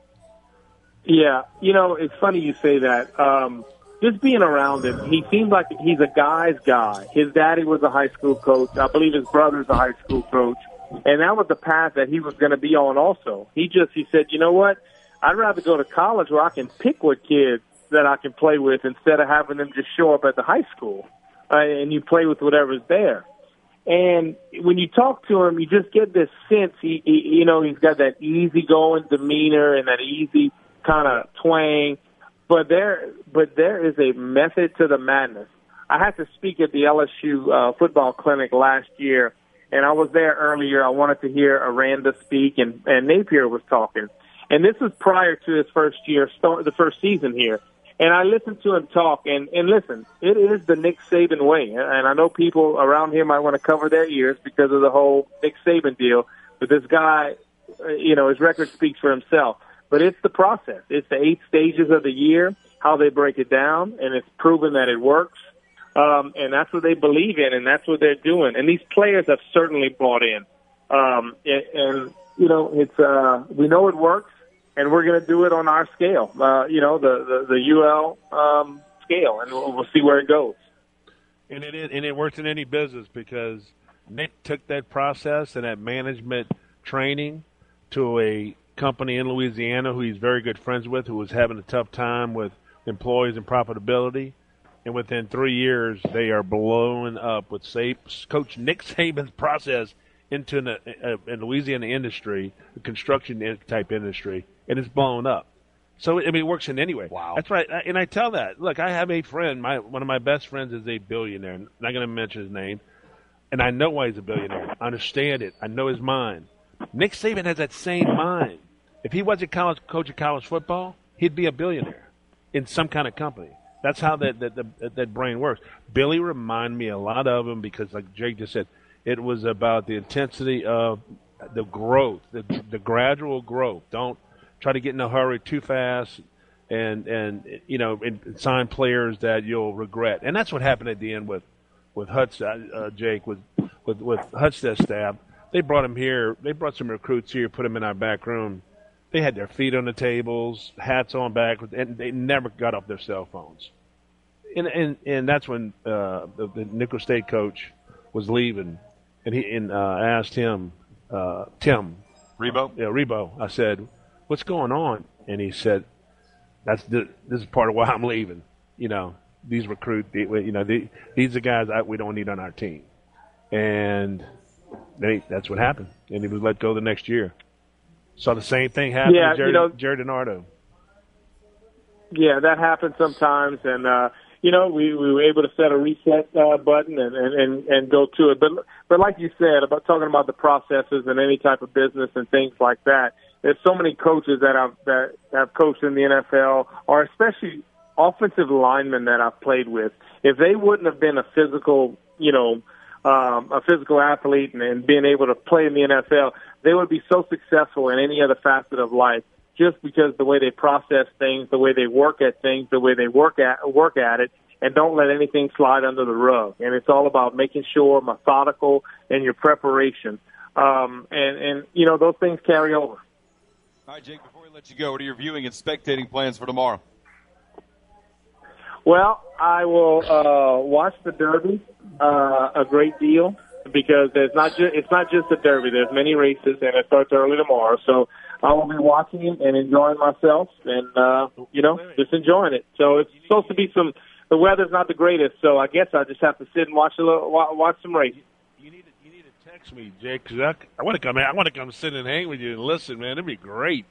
Yeah, you know, it's funny you say that. Um, just being around him, he seems like he's a guy's guy. His daddy was a high school coach. I believe his brother's a high school coach. And that was the path that he was going to be on also. He just, he said, you know what? I'd rather go to college where I can pick what kids that I can play with instead of having them just show up at the high school. Uh, and you play with whatever's there. And when you talk to him, you just get this sense, he, he you know, he's got that easygoing demeanor and that easy kind of twang. But there, but there is a method to the madness. I had to speak at the L S U uh, football clinic last year, and I was there earlier. I wanted to hear Aranda speak, and, and Napier was talking. And this was prior to his first year, start, the first season here. And I listened to him talk, and, and listen, it is the Nick Saban way. And I know people around here might want to cover their ears because of the whole Nick Saban deal. But this guy, you know, his record speaks for himself. But it's the process. It's the eight stages of the year, how they break it down, and it's proven that it works. Um, and that's what they believe in, and that's what they're doing. And these players have certainly bought in. Um, and, and, you know, it's uh, we know it works, and we're going to do it on our scale, uh, you know, the, the, the U L um, scale, and we'll, we'll see where it goes. And it, and it works in any business because Nick took that process and that management training to a company in Louisiana who he's very good friends with, who was having a tough time with employees and profitability. And within three years, they are blowing up with Coach Nick Saban's process into an, a, a Louisiana industry, the construction type industry, and it's blown up. So, I mean, it works in any way. Wow. That's right. And I tell that. Look, I have a friend. My One of my best friends is a billionaire. I'm not going to mention his name. And I know why he's a billionaire. I understand it. I know his mind. Nick Saban has that same mind. If he wasn't college coach of college football, he'd be a billionaire in some kind of company. That's how that that, that, that brain works. Billy reminded me a lot of him because, like Jake just said, it was about the intensity of the growth, the, the gradual growth. Don't try to get in a hurry too fast and, and you know, and, and sign players that you'll regret. And that's what happened at the end with, with Hutz, uh, Jake, with, with, with Hutch's staff. They brought him here. They brought some recruits here, put them in our back room. They had their feet on the tables, hats on back, and they never got off their cell phones. And and, and that's when uh, the, the Nicholls State coach was leaving, and he and uh, asked him, uh, Tim Rebo, yeah, Rebo. I said, "What's going on?" And he said, "That's the, this is part of why I'm leaving. You know, these recruit, you know, the, these are guys I, we don't need on our team." And they, that's what happened, and he was let go the next year. Saw the same thing happen yeah, to Jared, you know, Jared DiNardo. Yeah, that happens sometimes, and uh, you know, we, we were able to set a reset uh, button and, and, and, and go to it. But but like you said, about talking about the processes and any type of business and things like that, there's so many coaches that have that have coached in the N F L, or especially offensive linemen that I've played with. If they wouldn't have been a physical, you know, um, a physical athlete and, and being able to play in the N F L, they would be so successful in any other facet of life just because the way they process things, the way they work at things, the way they work at work at it, and don't let anything slide under the rug. And it's all about making sure methodical in your preparation. Um, and, and, you know, those things carry over. All right, Jake, before we let you go, what are your viewing and spectating plans for tomorrow? Well, I will uh, watch the Derby uh, a great deal because there's not ju- it's not just the Derby. There's many races, and it starts early tomorrow. So I will be watching it and enjoying myself and, uh, you know, just enjoying it. So it's supposed to be some – the weather's not the greatest, so I guess I just have to sit and watch a little, watch some races. You need to, you need to text me, Jake, because I, I want to come I want to come sit and hang with you and listen, man. It'd be great.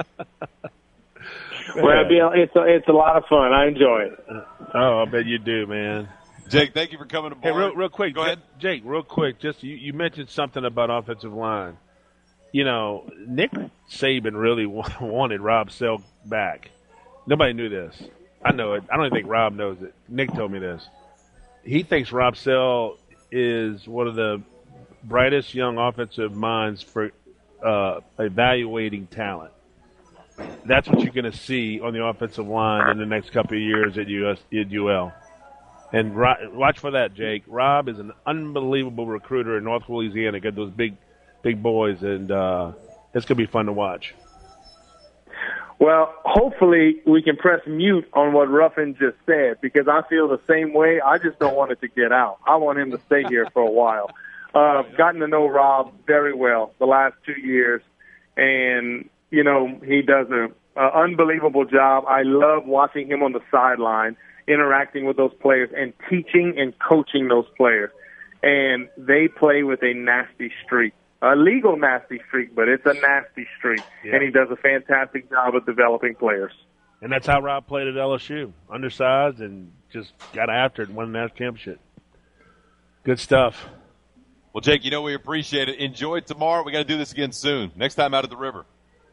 Well, it'd be, it's, a, it's a lot of fun. I enjoy it. Oh, I bet you do, man. Jake, thank you for coming aboard. Hey, real, real quick. Go ahead. Jake, real quick. Just you, you mentioned something about offensive line. You know, Nick Saban really wanted Rob Sell back. Nobody knew this. I know it. I don't even think Rob knows it. Nick told me this. He thinks Rob Sell is one of the brightest young offensive minds for uh, evaluating talent. that's what you're going to see on the offensive line in the next couple of years at U S at U L. And watch for that, Jake. Rob is an unbelievable recruiter in North Louisiana. Got those big, big boys, and uh, it's going to be fun to watch. Well, hopefully we can press mute on what Ruffin just said, because I feel the same way. I just don't want it to get out. I want him to stay here for a while. Uh, I've gotten to know Rob very well the last two years, and, you know, he does an unbelievable job. I love watching him on the sideline, interacting with those players and teaching and coaching those players. And they play with a nasty streak. A legal nasty streak, but it's a nasty streak. Yeah. And he does a fantastic job of developing players. And that's how Rob played at L S U. Undersized and just got after it and won a national championship. Good stuff. Well, Jake, you know we appreciate it. Enjoy it tomorrow. We got to do this again soon. Next time out at the river.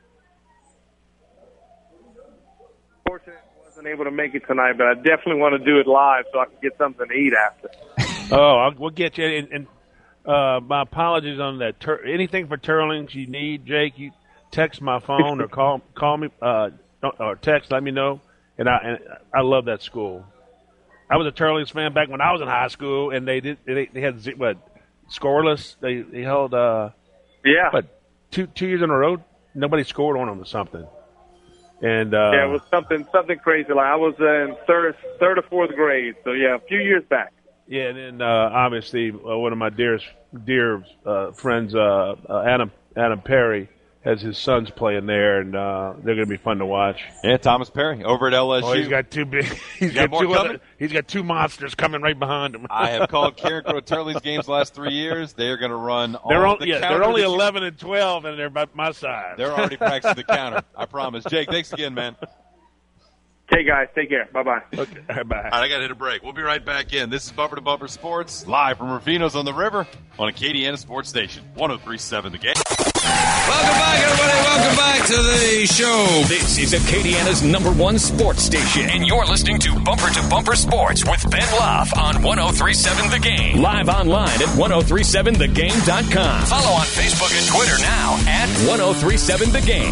Fortunately, I wasn't able to make it tonight, but I definitely want to do it live so I can get something to eat after. oh, I'll, we'll get you. And, and uh, my apologies on that. Tur- anything for Turlings you need, Jake, you text my phone or call call me uh, or text. Let me know. And I and I love that school. I was a Turlings fan back when I was in high school, and they did they, they had what scoreless. They they held uh yeah, but two two years in a row nobody scored on them or something. And uh, yeah, it was something something crazy. Like I was in third third or fourth grade, so yeah, a few years back. Yeah, and then uh, obviously uh, one of my dearest dear uh, friends, uh, uh, Adam Adam Perry, has his sons playing there, and uh, they're going to be fun to watch. Yeah, Thomas Perry over at L S U. Oh, he's got two big. He's got, got two other, He's got two monsters coming right behind him. I have called Karen Crow-Turley's games the last three years. They are going to run. They're all on, the yeah, counter they're only this eleven year. and twelve, and they're about my size. They're already practicing the counter. I promise. Jake, thanks again, man. Okay, guys, take care. Bye-bye. Okay, bye. All right, I got to hit a break. We'll be right back in. This is Bumper to Bumper Sports, live from Rufino's on the River on Acadiana Sports Station, one oh three point seven The Game. Welcome back, everybody. Welcome back to the show. This is Acadiana's number one sports station, and you're listening to Bumper to Bumper Sports with Ben Love on one oh three point seven The Game. Live online at ten thirty-seven the game dot com. Follow on Facebook and Twitter now at ten thirty-seven The Game.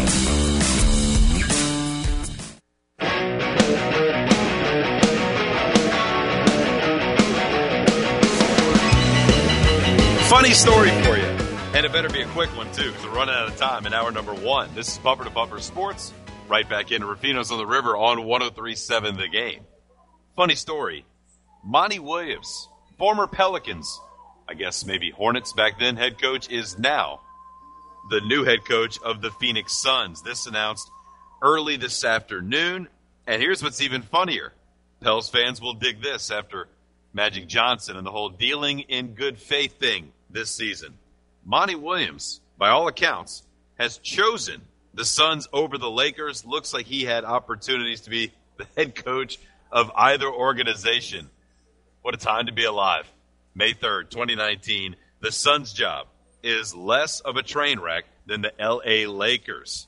Funny story for you. And it better be a quick one, too, because we're running out of time in hour number one. This is Bumper to Bumper Sports, right back into Rufino's on the River on one oh three point seven The Game. Funny story. Monty Williams, former Pelicans, I guess maybe Hornets back then, head coach, is now the new head coach of the Phoenix Suns. This announced early this afternoon. And here's what's even funnier. Pels fans will dig this after Magic Johnson and the whole dealing in good faith thing this season. Monty Williams, by all accounts, has chosen the Suns over the Lakers. Looks like he had opportunities to be the head coach of either organization. What a time to be alive. May third, twenty nineteen, the Suns' job is less of a train wreck than the L A Lakers.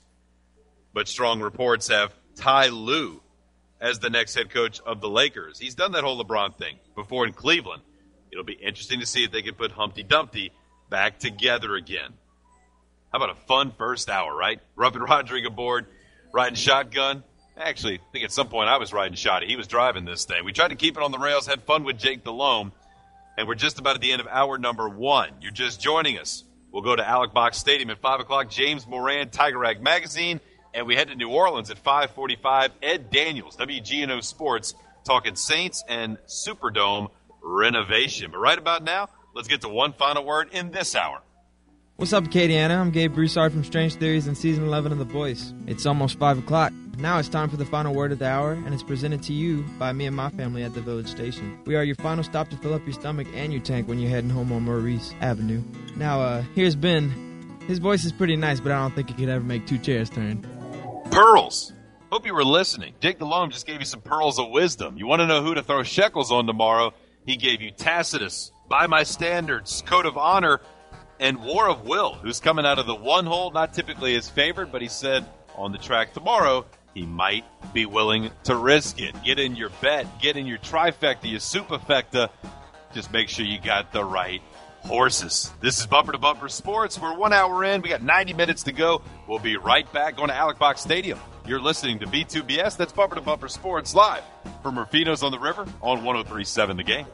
But strong reports have Ty Lue as the next head coach of the Lakers. He's done that whole LeBron thing before in Cleveland. It'll be interesting to see if they can put Humpty Dumpty back together again. How about a fun first hour, right? Ruffin Rodrigue aboard, riding shotgun. Actually, I think at some point I was riding shotty. He was driving this thing. We tried to keep it on the rails, had fun with Jake Delhomme, and we're just about at the end of hour number one. You're just joining us. We'll go to Alec Box Stadium at five o'clock. James Moran, Tiger Rag Magazine, and we head to New Orleans at five forty-five. Ed Daniels, W G N O Sports, talking Saints and Superdome renovation. But right about now, let's get to one final word in this hour. What's up, Acadiana? I'm Gabe Broussard from Strange Theories and Season eleven of The Voice. It's almost five o'clock. Now it's time for the final word of the hour, and it's presented to you by me and my family at the Village Station. We are your final stop to fill up your stomach and your tank when you're heading home on Maurice Avenue. Now, uh, here's Ben. His voice is pretty nice, but I don't think he could ever make two chairs turn. Pearls. Hope you were listening. Jake Delhomme just gave you some pearls of wisdom. You want to know who to throw shekels on tomorrow? He gave you Tacitus, By My Standards, Code of Honor, and War of Will, who's coming out of the one hole, not typically his favorite, but he said on the track tomorrow he might be willing to risk it. Get in your bet, get in your trifecta, your superfecta. Just make sure you got the right horses. This is Bumper to Bumper Sports. We're one hour in. We got ninety minutes to go. We'll be right back going to Alec Box Stadium. You're listening to B two B S. That's Bumper to Bumper Sports live from Rufino's on the River on one oh three point seven The Game.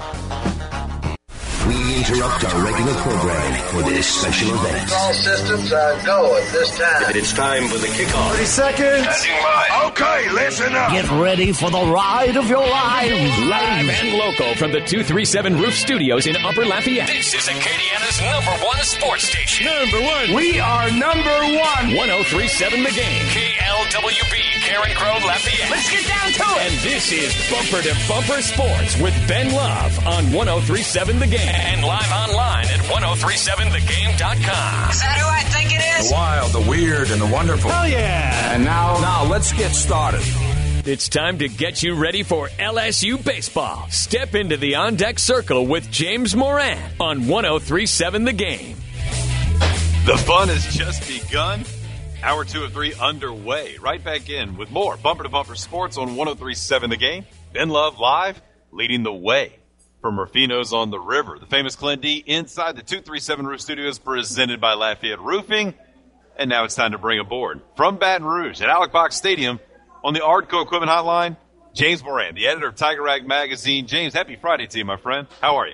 We interrupt our regular programming for this special event. All systems are go at this time. It's time for the kickoff. thirty seconds. Standing by. Okay, listen up. Get ready for the ride of your lives. Live and local from the two three seven Roof Studios in Upper Lafayette. This is Acadiana's number one sports station. Number one. We are number one. one oh three point seven The Game. K L W B, Karen Crow, Lafayette. Let's get down to it. And this is Bumper to Bumper Sports with Ben Love on one oh three point seven The Game. And live online at ten thirty-seven the game dot com. Is that who I think it is? The wild, the weird, and the wonderful. Oh, yeah. And now, now let's get started. It's time to get you ready for L S U baseball. Step into the on-deck circle with James Moran on one oh three point seven The Game. The fun has just begun. Hour two of three underway. Right back in with more Bumper to Bumper Sports on one oh three point seven The Game. Ben Love live, leading the way from Rufino's on the River. The famous Clint D inside the two three seven Roof Studios presented by Lafayette Roofing. And now it's time to bring aboard from Baton Rouge at Alec Box Stadium on the Ardco Equipment Hotline, James Moran, the editor of Tiger Rag Magazine. James, happy Friday to you, my friend. How are you?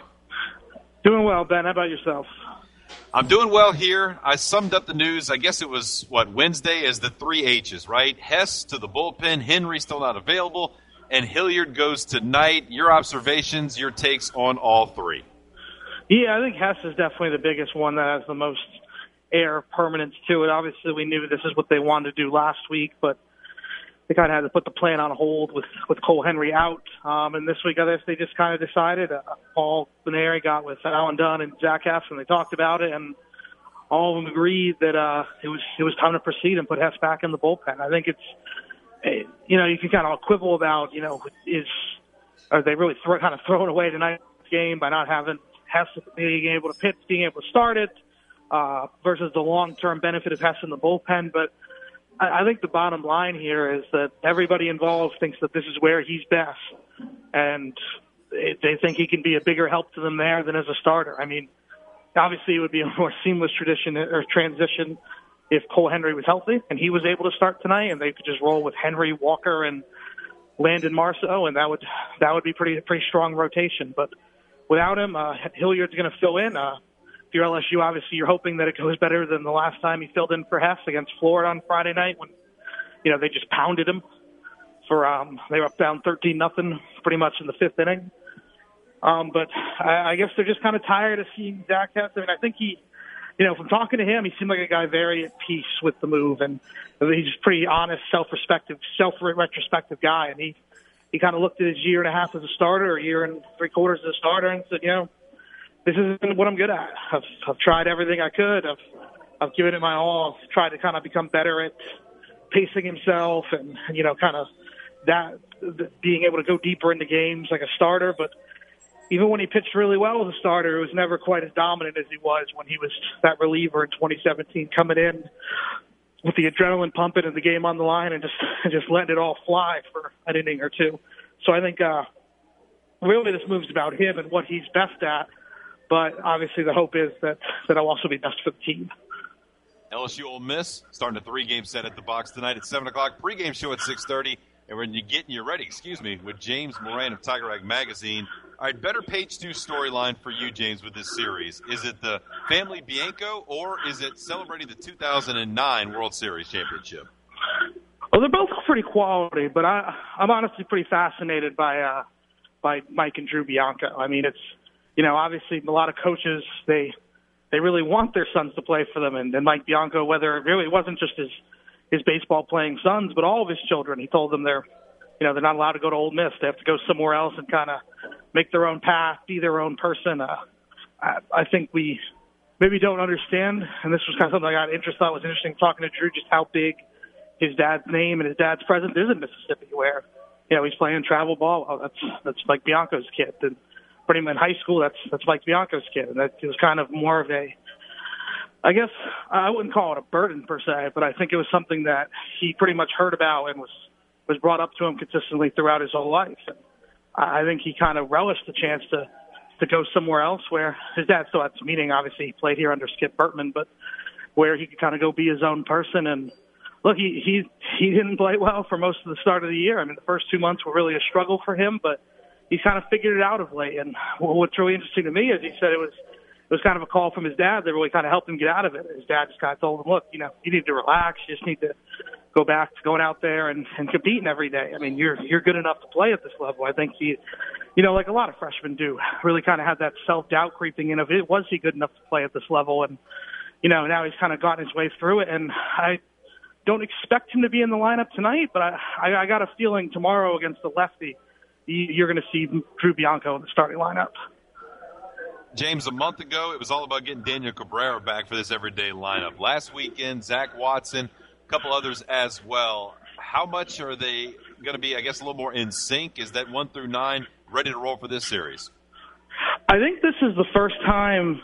Doing well, Ben. How about yourself? I'm doing well here. I summed up the news, I guess it was, what, Wednesday, as the three H's, right? Hess to the bullpen, Henry still not available, and Hilliard goes tonight. Your observations, your takes on all three. Yeah, I think Hess is definitely the biggest one that has the most air permanence to it. Obviously, we knew this is what they wanted to do last week, but they kind of had to put the plan on hold with, with Cole Henry out. Um, and this week, I guess they just kind of decided. Uh, Paul Benary got with Alan Dunn and Zach Hess, and they talked about it, and all of them agreed that uh, it was it was time to proceed and put Hess back in the bullpen. I think it's, you know, you can kind of quibble about, you know, is are they really throw, kind of throwing away tonight's game by not having Hess being able to pitch, being able to start it, uh, versus the long-term benefit of Hess in the bullpen. But I, I think the bottom line here is that everybody involved thinks that this is where he's best, and it, they think he can be a bigger help to them there than as a starter. I mean, obviously it would be a more seamless tradition or transition if Cole Henry was healthy and he was able to start tonight, and they could just roll with Henry, Walker, and Landon Marceau, and that would that would be pretty pretty strong rotation. But without him, uh, Hilliard's going to fill in. Uh, if you're L S U, obviously you're hoping that it goes better than the last time he filled in for Hess against Florida on Friday night when, you know, they just pounded him for um, they were up down thirteen nothing pretty much in the fifth inning. Um, but I, I guess they're just kind of tired of seeing Zach Hess. I mean, I think he. You know, from talking to him, he seemed like a guy very at peace with the move, and he's a pretty honest, self-respective, self-retrospective guy. And he, he kind of looked at his year and a half as a starter, a year and three quarters as a starter, and said, you know, this isn't what I'm good at. I've, I've tried everything I could. I've, I've given it my all. I've tried to kind of become better at pacing himself, and you know, kind of that being able to go deeper into games like a starter, but. Even when he pitched really well as a starter, it was never quite as dominant as he was when he was that reliever in twenty seventeen, coming in with the adrenaline pumping and the game on the line and just just letting it all fly for an inning or two. So I think uh, really this move's about him and what he's best at, but obviously the hope is that, that it'll also be best for the team. L S U Ole Miss starting a three-game set at the box tonight at seven o'clock. Pre-game show at six thirty. And when you're getting you ready, excuse me, with James Moran of Tiger Rag Magazine. All right, better page two storyline for you, James, with this series. Is it the family Bianco, or is it celebrating the two thousand nine World Series championship? Well, they're both pretty quality, but I, I'm honestly pretty fascinated by uh, by Mike and Drew Bianco. I mean, it's, you know, obviously a lot of coaches, they they really want their sons to play for them. And, and Mike Bianco, whether it really wasn't just his, his baseball-playing sons, but all of his children, he told them they're, you know, they're not allowed to go to Ole Miss. They have to go somewhere else and kind of make their own path, be their own person. Uh, I, I think we maybe don't understand, and this was kind of something I got interest thought was interesting talking to Drew, just how big his dad's name and his dad's presence is in Mississippi, where, you know, he's playing travel ball. Oh, that's that's Mike Bianco's kid. And put him in high school, that's that's Mike Bianco's kid. And that was kind of more of a, I guess I wouldn't call it a burden per se, but I think it was something that he pretty much heard about and was was brought up to him consistently throughout his whole life. And I think he kind of relished the chance to, to go somewhere else where his dad still had some meaning. Obviously, he played here under Skip Bertman, but where he could kind of go be his own person and look, he, he he didn't play well for most of the start of the year. I mean, the first two months were really a struggle for him, but he's kind of figured it out of late. And what's really interesting to me is he said it was it was kind of a call from his dad that really kind of helped him get out of it. His dad just kind of told him, look, you know, you need to relax. You just need to go back to going out there and, and competing every day. I mean, you're you're good enough to play at this level. I think he, you know, like a lot of freshmen do, really kind of had that self-doubt creeping in of, it, was he good enough to play at this level? And, you know, now he's kind of gotten his way through it. And I don't expect him to be in the lineup tonight, but I, I, I got a feeling tomorrow against the lefty, you're going to see Drew Bianco in the starting lineup. James, a month ago, it was all about getting Daniel Cabrera back for this everyday lineup. Last weekend, Zach Watson, a couple others as well. How much are they going to be, I guess, a little more in sync? Is that one through nine ready to roll for this series? I think this is the first time,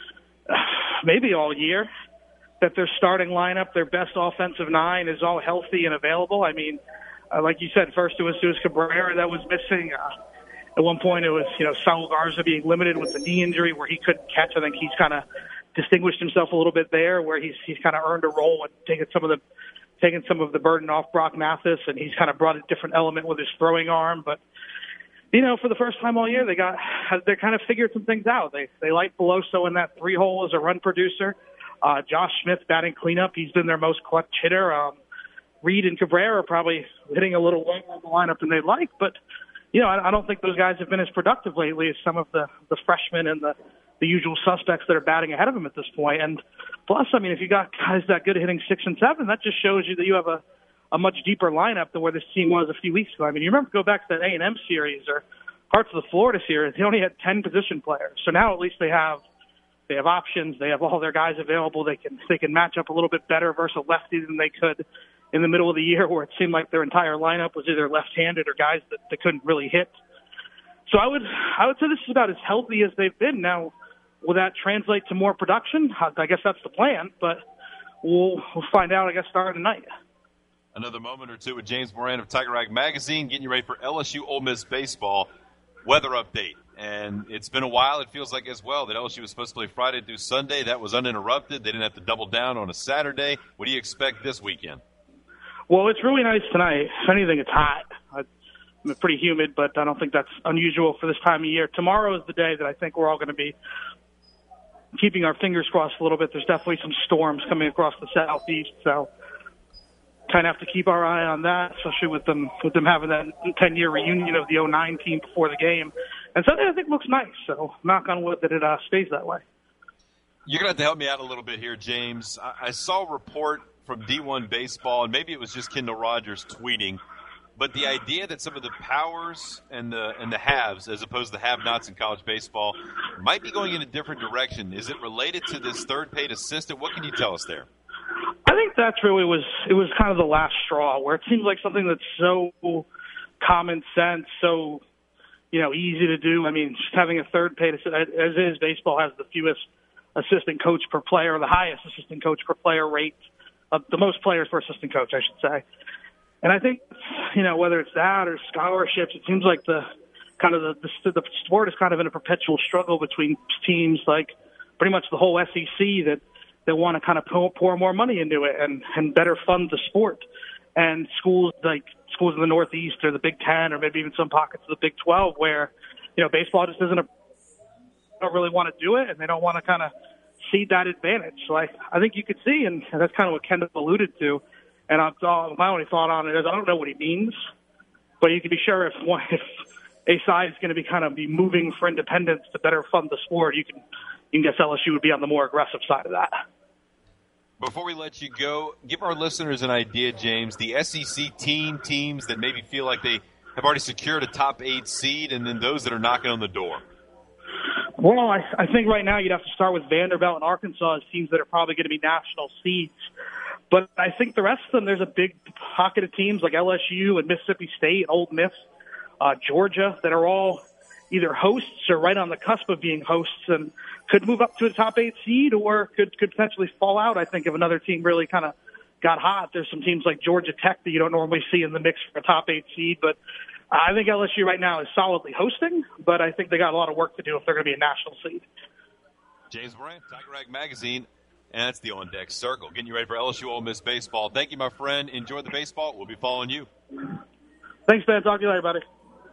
maybe all year, that their starting lineup, their best offensive nine, is all healthy and available. I mean, uh, like you said, first it was, it was Cabrera that was missing. Uh, At one point, it was, you know, Saul Garza being limited with the knee injury where he couldn't catch. I think he's kind of distinguished himself a little bit there, where he's he's kind of earned a role and taken some of the taken some of the burden off Brock Mathis, and he's kind of brought a different element with his throwing arm. But you know, for the first time all year, they got they kind of figured some things out. They they like Beloso in that three hole as a run producer. Uh, Josh Smith batting cleanup. He's been their most clutch hitter. Um, Reed and Cabrera are probably hitting a little lower on the lineup than they'd like, but you know, I, I don't think those guys have been as productive lately as some of the, the freshmen and the, the usual suspects that are batting ahead of them at this point. And plus, I mean, if you got guys that good at hitting six and seven, that just shows you that you have a, a much deeper lineup than where this team was a few weeks ago. I mean, you remember, go back to that A and M series or parts of the Florida series, they only had ten position players. So now at least they have they have options. They have all their guys available. They can they can match up a little bit better versus a lefty than they could in the middle of the year, where it seemed like their entire lineup was either left-handed or guys that, that couldn't really hit. So I would I would say this is about as healthy as they've been. Now, will that translate to more production? I guess that's the plan, but we'll, we'll find out, I guess, starting tonight. Another moment or two with James Moran of Tiger Rag Magazine, getting you ready for L S U Ole Miss baseball weather update. And it's been a while, it feels like, as well, that L S U was supposed to play Friday through Sunday. That was uninterrupted. They didn't have to double down on a Saturday. What do you expect this weekend? Well, it's really nice tonight. If anything, it's hot. It's pretty humid, but I don't think that's unusual for this time of year. Tomorrow is the day that I think we're all going to be keeping our fingers crossed a little bit. There's definitely some storms coming across the southeast, so kind of have to keep our eye on that, especially with them with them having that ten-year reunion of the oh nine team before the game. And Sunday, I think, looks nice, so knock on wood that it uh, stays that way. You're going to have to help me out a little bit here, James. I, I saw a report from D one Baseball, and maybe it was just Kendall Rogers tweeting, but the idea that some of the powers and the and the haves, as opposed to the have-nots in college baseball, might be going in a different direction. Is it related to this third-paid assistant? What can you tell us there? I think that's really was it was kind of the last straw, where it seems like something that's so common sense, so you know easy to do. I mean, just having a third-paid assistant, as is, baseball has the fewest assistant coach per player, the highest assistant coach per player rate. Uh, the most players per assistant coach, I should say. And I think, you know, whether it's that or scholarships, it seems like the kind of the, the, the sport is kind of in a perpetual struggle between teams like pretty much the whole S E C that, that want to kind of pour, pour more money into it and, and better fund the sport. And schools like schools in the Northeast or the Big Ten or maybe even some pockets of the Big twelve where, you know, baseball just isn't a, don't really want to do it and they don't want to kind of cede that advantage. So I, I think you could see, and that's kind of what Kendall alluded to, and I'm, my only thought on it is I don't know what he means, but you can be sure if one, if a side is going to be kind of be moving for independence to better fund the sport, you can you can guess L S U would be on the more aggressive side of that. Before we let you go, give our listeners an idea, James, the S E C teen teams that maybe feel like they have already secured a top eight seed, and then those that are knocking on the door. Well, I, I think right now you'd have to start with Vanderbilt and Arkansas as teams that are probably going to be national seeds. But I think the rest of them, there's a big pocket of teams like L S U and Mississippi State, Ole Miss, uh, Georgia, that are all either hosts or right on the cusp of being hosts and could move up to a top eight seed or could, could potentially fall out, I think, if another team really kind of got hot. There's some teams like Georgia Tech that you don't normally see in the mix for a top eight seed, but I think L S U right now is solidly hosting, but I think they got a lot of work to do if they're going to be a national seed. James Moran, Tiger Rag Magazine. And that's the On Deck Circle. Getting you ready for L S U Ole Miss baseball. Thank you, my friend. Enjoy the baseball. We'll be following you. Thanks, Ben. Talk to you later, buddy.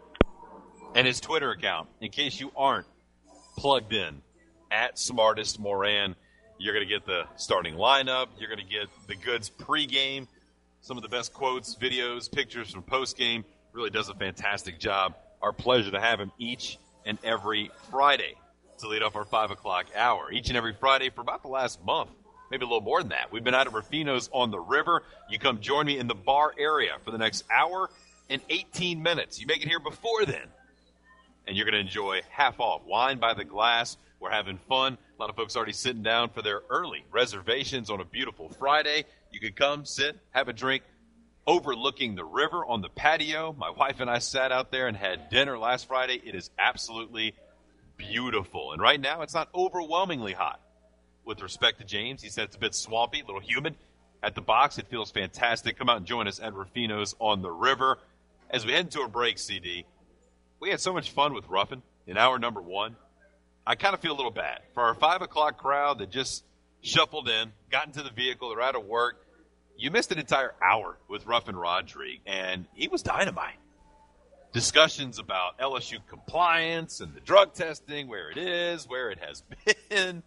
And his Twitter account, in case you aren't plugged in, at Smartest Moran. You're going to get the starting lineup. You're going to get the goods pregame, some of the best quotes, videos, pictures from postgame. Really does a fantastic job. Our pleasure to have him each and every Friday to lead off our five o'clock hour. Each and every Friday for about the last month, maybe a little more than that. We've been out at Rufino's on the river. You come join me in the bar area for the next hour and eighteen minutes. You make it here before then, and you're going to enjoy half off wine by the glass. We're having fun. A lot of folks already sitting down for their early reservations on a beautiful Friday. You could come, sit, have a drink, overlooking the river on the patio. My wife and I sat out there and had dinner last Friday. It is absolutely beautiful. And right now, it's not overwhelmingly hot. With respect to James, he said it's a bit swampy, a little humid. At the box, it feels fantastic. Come out and join us at Rufino's on the river. As we head into a break, C D, we had so much fun with Ruffin in hour number one. I kind of feel a little bad for our five o'clock crowd that just shuffled in, got into the vehicle, they're out of work. You missed an entire hour with Ruffin Rodrigue, and he was dynamite. Discussions about L S U compliance and the drug testing, where it is, where it has been.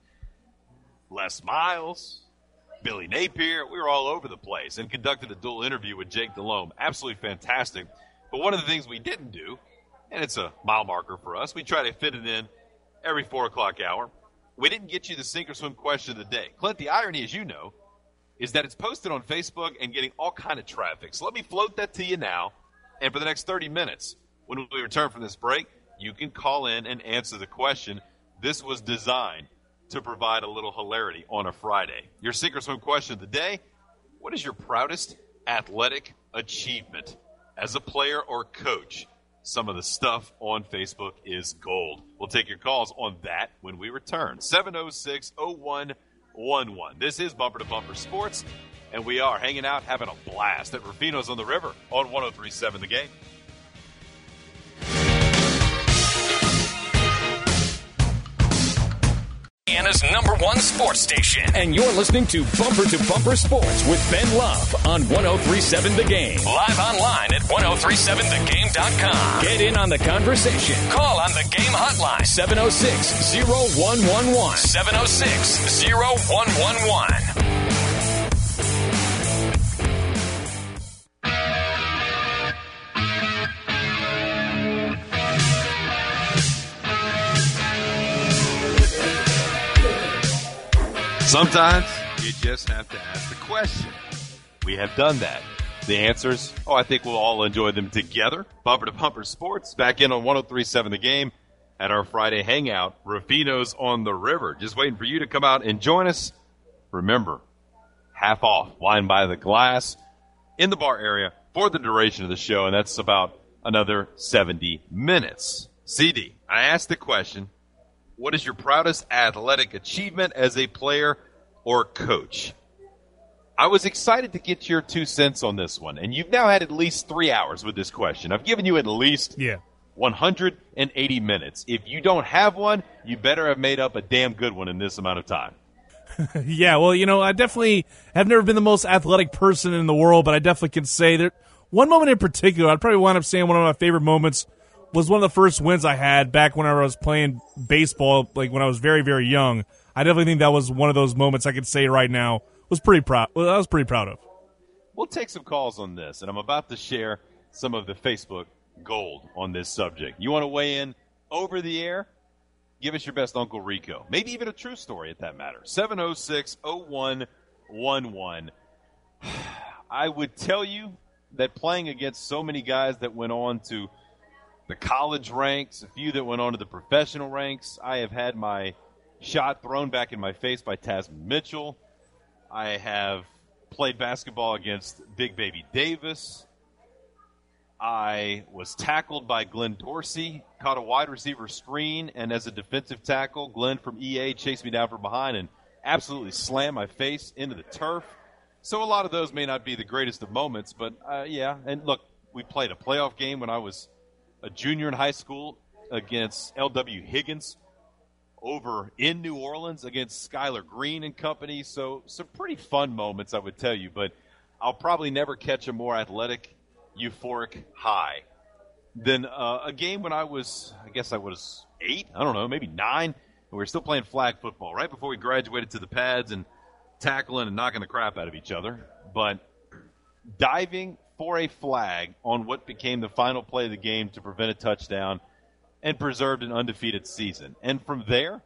Les Miles, Billy Napier, we were all over the place and conducted a dual interview with Jake Delhomme. Absolutely fantastic. But one of the things we didn't do, and it's a mile marker for us, we try to fit it in every four o'clock hour. We didn't get you the sink or swim question of the day. Clint, the irony, as you know, is that it's posted on Facebook and getting all kind of traffic. So let me float that to you now. And for the next thirty minutes, when we return from this break, you can call in and answer the question. This was designed to provide a little hilarity on a Friday. Your sink or swim question of the day: what is your proudest athletic achievement as a player or coach? Some of the stuff on Facebook is gold. We'll take your calls on that when we return. seven oh six, oh one one one. This is Bumper to Bumper Sports, and we are hanging out, having a blast at Rufino's on the River on one oh three point seven The Game. Indiana's number one sports station. And you're listening to Bumper to Bumper Sports with Ben Love on one oh three point seven The Game. Live online at ten thirty-seven the game dot com. Get in on the conversation. Call on the game hotline. seven oh six, oh one one one. seven oh six, oh one one one. Sometimes you just have to ask the question. We have done that. The answers, oh, I think we'll all enjoy them together. Bumper to Bumper Sports, back in on one oh three point seven The Game at our Friday hangout, Rufino's on the River. Just waiting for you to come out and join us. Remember, half off, wine by the glass, in the bar area for the duration of the show, and that's about another seventy minutes. C D, I asked the question, what is your proudest athletic achievement as a player or coach? I was excited to get your two cents on this one, and you've now had at least three hours with this question. I've given you at least yeah. one hundred eighty minutes. If you don't have one, you better have made up a damn good one in this amount of time. Yeah, well, you know, I definitely have never been the most athletic person in the world, but I definitely can say that one moment in particular, I'd probably wind up saying one of my favorite moments was one of the first wins I had back when I was playing baseball, like when I was very, very young. I definitely think that was one of those moments I could say right now was pretty proud. Well, I was pretty proud of. We'll take some calls on this, and I'm about to share some of the Facebook gold on this subject. You want to weigh in over the air? Give us your best Uncle Rico. Maybe even a true story at that matter. seven oh six, oh one one one. I would tell you that playing against so many guys that went on to the college ranks, a few that went on to the professional ranks, I have had my shot thrown back in my face by Tasman Mitchell. I have played basketball against Big Baby Davis. I was tackled by Glenn Dorsey, caught a wide receiver screen, and as a defensive tackle, Glenn from E A chased me down from behind and absolutely slammed my face into the turf. So a lot of those may not be the greatest of moments, but uh, yeah. And look, we played a playoff game when I was a junior in high school against L W Higgins. over in New Orleans against Skylar Green and company. So some pretty fun moments, I would tell you. But I'll probably never catch a more athletic, euphoric high than uh, a game when I was, I guess I was eight, I don't know, maybe nine. And we were still playing flag football right before we graduated to the pads and tackling and knocking the crap out of each other. But diving for a flag on what became the final play of the game to prevent a touchdown and preserved an undefeated season. And from there,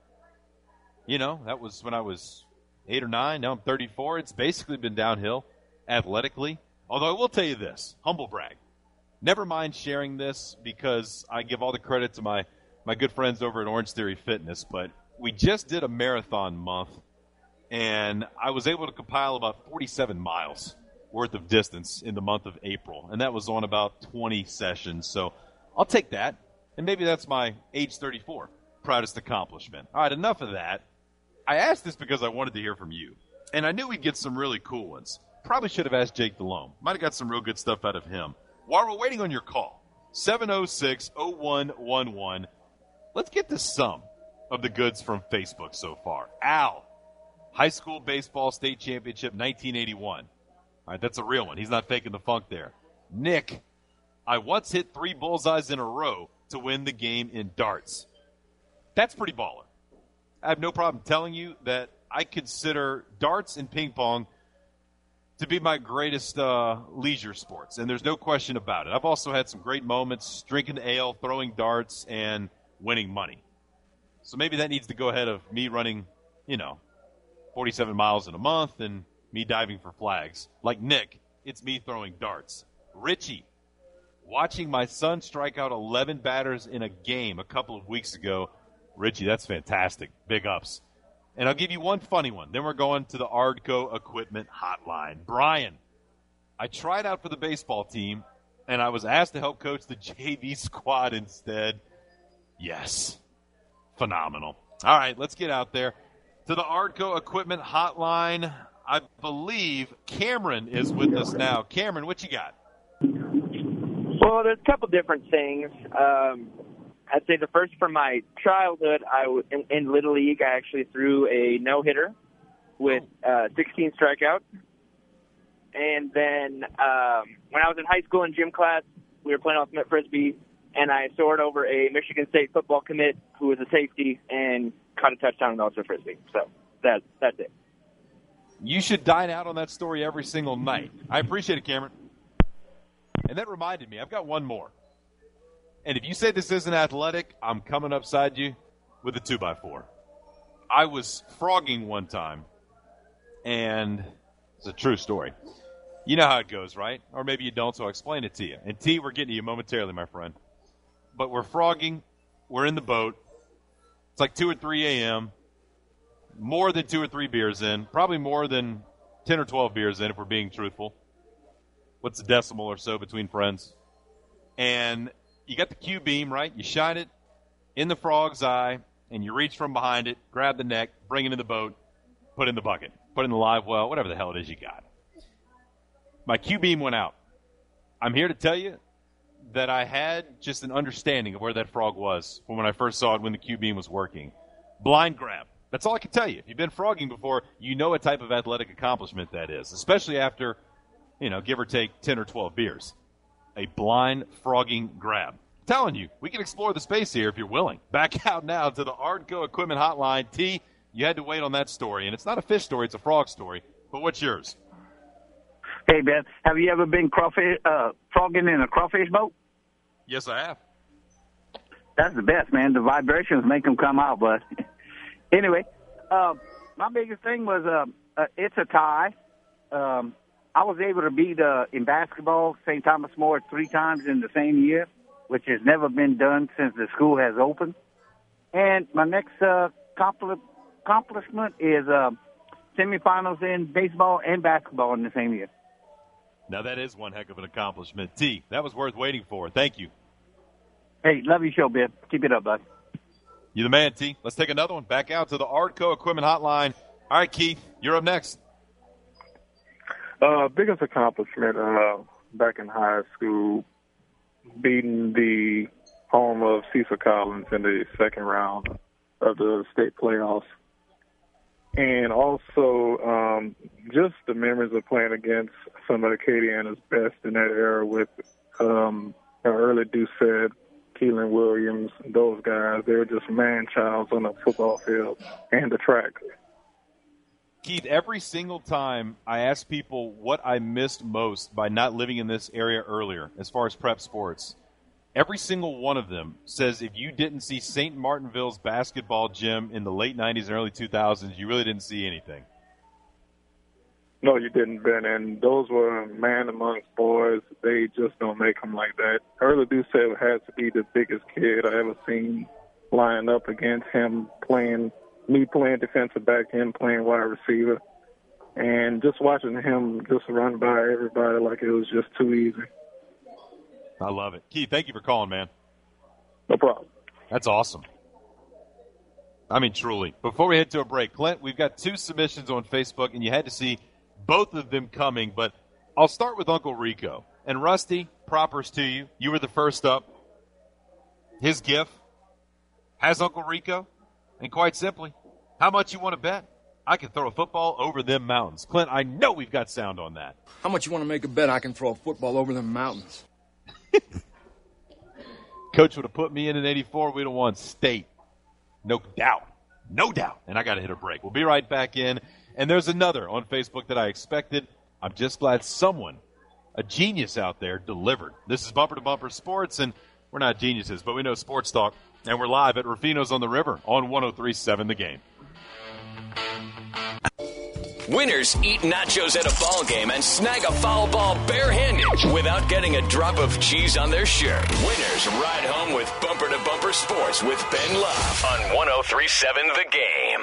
you know, that was when I was eight or nine. Now I'm thirty-four. It's basically been downhill athletically. Although I will tell you this, humble brag. Never mind sharing this because I give all the credit to my, my good friends over at Orange Theory Fitness, but we just did a marathon month, and I was able to compile about forty-seven miles worth of distance in the month of April, and that was on about twenty sessions. So I'll take that, and maybe that's my age thirty-four proudest accomplishment. All right, enough of that. I asked this because I wanted to hear from you, and I knew we'd get some really cool ones. Probably should have asked Jake Delhomme. Might have got some real good stuff out of him. While we're waiting on your call, seven oh six, oh one one one, let's get to some of the goods from Facebook so far. Al, high school baseball state championship nineteen eighty-one. All right, that's a real one. He's not faking the funk there. Nick, I once hit three bullseyes in a row to win the game in darts. That's pretty baller. I have no problem telling you that I consider darts and ping pong to be my greatest uh, leisure sports, and there's no question about it. I've also had some great moments drinking ale, throwing darts, and winning money. So maybe that needs to go ahead of me running, you know, forty-seven miles in a month and me diving for flags. Like Nick, it's me throwing darts. Richie, watching my son strike out eleven batters in a game a couple of weeks ago. Richie, that's fantastic. Big ups. And I'll give you one funny one. Then we're going to the Ardco Equipment Hotline. Brian, I tried out for the baseball team, and I was asked to help coach the J V squad instead. Yes. Phenomenal. All right, let's get out there to the Ardco Equipment Hotline. I believe Cameron is with us now. Cameron, what you got? Well, there's a couple different things. Um, I'd say the first from my childhood, I w- in, in Little League, I actually threw a no-hitter with uh, sixteen strikeouts. And then um, when I was in high school in gym class, we were playing ultimate frisbee, and I soared over a Michigan State football commit who was a safety and caught a touchdown in ultimate frisbee. So that, that's it. You should dine out on that story every single night. I appreciate it, Cameron. And that reminded me, I've got one more. And if you say this isn't athletic, I'm coming upside you with a two by four. I was frogging one time, and it's a true story. You know how it goes, right? Or maybe you don't, so I'll explain it to you. And T, we're getting to you momentarily, my friend. But we're frogging. We're in the boat. It's like two or three a.m., more than two or three beers in, probably more than ten or twelve beers in if we're being truthful. What's the decimal or so between friends? And you got the Q-beam, right? You shine it in the frog's eye, and you reach from behind it, grab the neck, bring it in the boat, put it in the bucket, put it in the live well, whatever the hell it is you got. My Q-beam went out. I'm here to tell you that I had just an understanding of where that frog was from when I first saw it when the Q-beam was working. Blind grab. That's all I can tell you. If you've been frogging before, you know what type of athletic accomplishment that is, especially after, you know, give or take ten or twelve beers. A blind frogging grab. I'm telling you, we can explore the space here if you're willing. Back out now to the Ardco Equipment Hotline. T, you had to wait on that story, and it's not a fish story, it's a frog story. But what's yours? Hey, Ben, have you ever been crawfish, uh, frogging in a crawfish boat? Yes, I have. That's the best, man. The vibrations make them come out, but anyway, um, my biggest thing was uh, uh, it's a tie. Um, I was able to beat, uh, in basketball, Saint Thomas More three times in the same year, which has never been done since the school has opened. And my next uh, compl- accomplishment is uh, semifinals in baseball and basketball in the same year. Now, that is one heck of an accomplishment. T, that was worth waiting for. Thank you. Hey, love your show, Ben. Keep it up, bud. You the man, T. Let's take another one. Back out to the Ardco Equipment Hotline. All right, Keith, you're up next. Uh, biggest accomplishment uh, back in high school, beating the home of Cecil Collins in the second round of the state playoffs. And also, um, just the memories of playing against some of the Acadiana's best in that era with um, early Doucette, Keelan Williams, those guys. They were just man-childs on the football field and the track. Keith, every single time I ask people what I missed most by not living in this area earlier as far as prep sports, every single one of them says if you didn't see Saint Martinville's basketball gym in the late nineties and early two thousands, you really didn't see anything. No, you didn't, Ben. And those were man amongst boys. They just don't make them like that. Early Doucette has to be the biggest kid I ever seen line up against him playing, me playing defensive back, him playing wide receiver. And just watching him just run by everybody like it was just too easy. I love it. Keith, thank you for calling, man. No problem. That's awesome. I mean, truly. Before we head to a break, Clint, we've got two submissions on Facebook, and you had to see both of them coming, but I'll start with Uncle Rico. And Rusty, propers to you. You were the first up. His gift has Uncle Rico, and quite simply, how much you want to bet? I can throw a football over them mountains. Clint, I know we've got sound on that. How much you want to make a bet I can throw a football over them mountains? Coach would have put me in in eighty-four. We'd have won state. No doubt. No doubt. And I got to hit a break. We'll be right back in. And there's another on Facebook that I expected. I'm just glad someone, a genius out there, delivered. This is Bumper to Bumper Sports, and we're not geniuses, but we know sports talk. And we're live at Rufino's on the River on one oh three point seven The Game. Winners eat nachos at a ball game and snag a foul ball barehanded without getting a drop of cheese on their shirt. Winners ride home with Bumper to Bumper Sports with Ben Love on one oh three point seven The Game.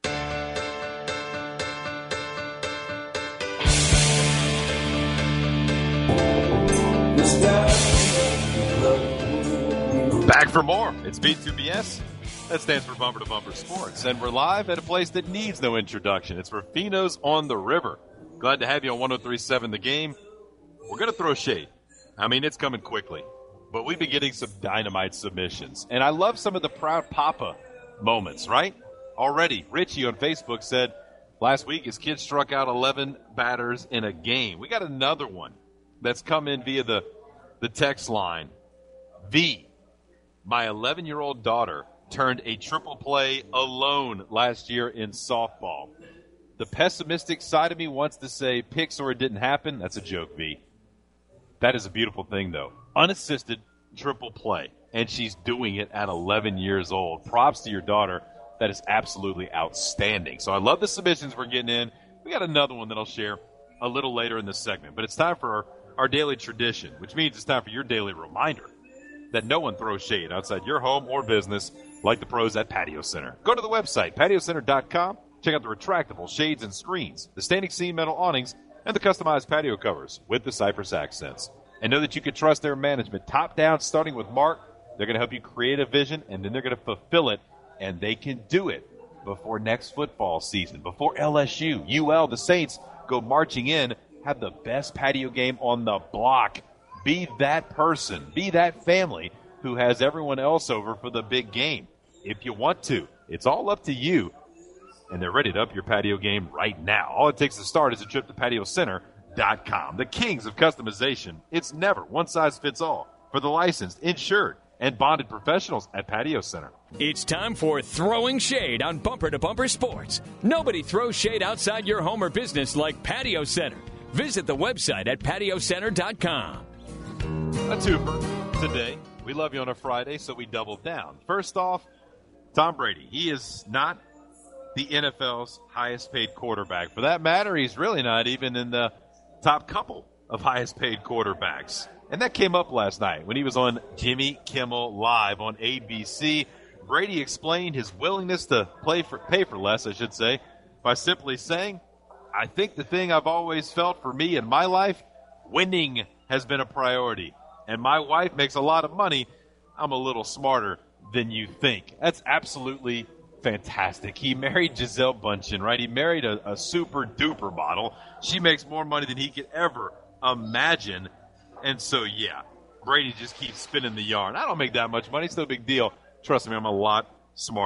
Back for more. It's B two B S. That stands for Bumper to Bumper Sports. And we're live at a place that needs no introduction. It's Rufino's on the River. Glad to have you on one oh three point seven The Game. We're going to throw shade. I mean, it's coming quickly. But we've been getting some dynamite submissions. And I love some of the proud papa moments, right? Already, Richie on Facebook said last week his kid struck out eleven batters in a game. We got another one that's come in via the, the text line. V, my eleven-year-old daughter turned a triple play alone last year in softball. The pessimistic side of me wants to say picks or it didn't happen. That's a joke, V. That is a beautiful thing, though. Unassisted triple play, and she's doing it at eleven years old. Props to your daughter. That is absolutely outstanding. So I love the submissions we're getting in. We got another one that I'll share a little later in this segment. But it's time for our, our daily tradition, which means it's time for your daily reminder that no one throws shade outside your home or business like the pros at Patio Center. Go to the website, patio center dot com. Check out the retractable shades and screens, the standing seam metal awnings, and the customized patio covers with the Cypress accents. And know that you can trust their management top down, starting with Mark. They're going to help you create a vision, and then they're going to fulfill it, and they can do it before next football season, before L S U, U L, the Saints go marching in, have the best patio game on the block. Be that person, be that family who has everyone else over for the big game. If you want to, it's all up to you. And they're ready to up your patio game right now. All it takes to start is a trip to patio center dot com. The kings of customization. It's never one size fits all for the licensed, insured, and bonded professionals at Patio Center. It's time for Throwing Shade on Bumper to Bumper Sports. Nobody throws shade outside your home or business like Patio Center. Visit the website at patio center dot com. A twofer today. We love you on a Friday, so we doubled down. First off, Tom Brady. He is not the N F L's highest paid quarterback. For that matter, he's really not even in the top couple of highest paid quarterbacks. And that came up last night when he was on Jimmy Kimmel Live on A B C. Brady explained his willingness to play for, pay for less, I should say, by simply saying, I think the thing I've always felt for me in my life, winning has been a priority. And my wife makes a lot of money. I'm a little smarter than you think. That's absolutely fantastic. He married Gisele Bundchen, right? He married a, a super duper model. She makes more money than he could ever imagine. And so, yeah, Brady just keeps spinning the yarn. I don't make that much money. It's no big deal. Trust me, I'm a lot smarter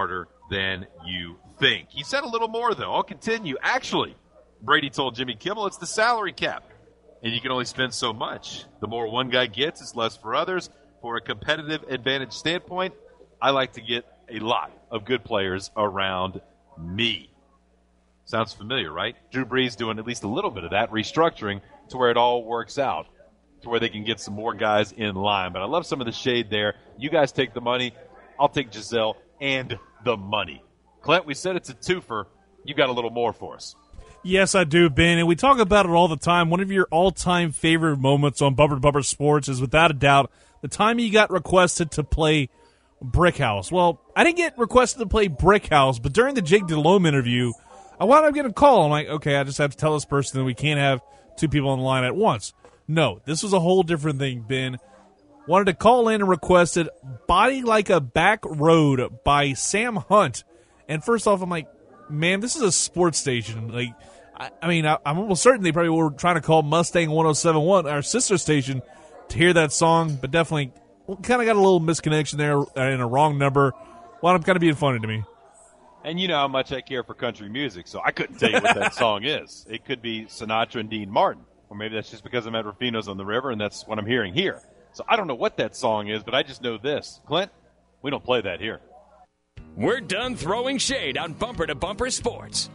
than you think. He said a little more, though. I'll continue. Actually, Brady told Jimmy Kimmel it's the salary cap, and you can only spend so much. The more one guy gets, it's less for others. For a competitive advantage standpoint, I like to get a lot of good players around me. Sounds familiar, right? Drew Brees doing at least a little bit of that, restructuring to where it all works out, to where they can get some more guys in line. But I love some of the shade there. You guys take the money. I'll take Giselle and the money. Clint, we said it's a twofer. You got a little more for us. Yes, I do, Ben, and we talk about it all the time. One of your all-time favorite moments on Bumper to Bumper Sports is, without a doubt, the time you got requested to play Brick House. Well, I didn't get requested to play Brick House, but during the Jake Delhomme interview, I wound up getting a call. I'm like, okay, I just have to tell this person that we can't have two people on the line at once. No, this was a whole different thing, Ben. Wanted to call in and requested Body Like a Back Road by Sam Hunt. And first off, I'm like, man, this is a sports station. Like, I, I mean, I, I'm almost certain they probably were trying to call Mustang one oh seven point one, our sister station, to hear that song, but definitely well, kind of got a little misconnection there in a wrong number. Wound up kind of being funny to me. And you know how much I care for country music, so I couldn't tell you what that song is. It could be Sinatra and Dean Martin, or maybe that's just because I'm at Rufino's on the River, and that's what I'm hearing here. So I don't know what that song is, but I just know this. Clint, we don't play that here. We're done throwing shade on Bumper to Bumper Sports.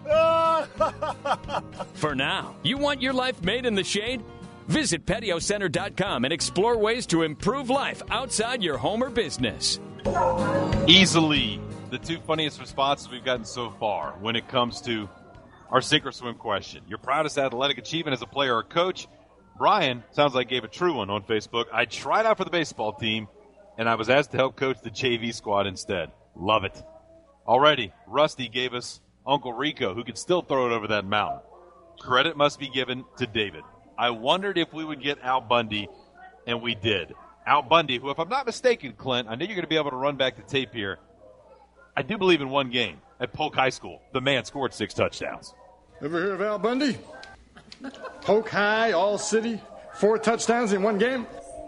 For now, you want your life made in the shade? Visit patio center dot com and explore ways to improve life outside your home or business. Easily the two funniest responses we've gotten so far when it comes to our sink or swim question. Your proudest athletic achievement as a player or coach? Brian, sounds like gave a true one on Facebook. I tried out for the baseball team, and I was asked to help coach the J V squad instead. Love it. Already, Rusty gave us Uncle Rico, who could still throw it over that mountain. Credit must be given to David. I wondered if we would get Al Bundy, and we did. Al Bundy, who, if I'm not mistaken, Clint, I know you're going to be able to run back the tape here. I do believe in one game at Polk High School, the man scored six touchdowns. Ever hear of Al Bundy? Polk High, all city, four touchdowns in one game.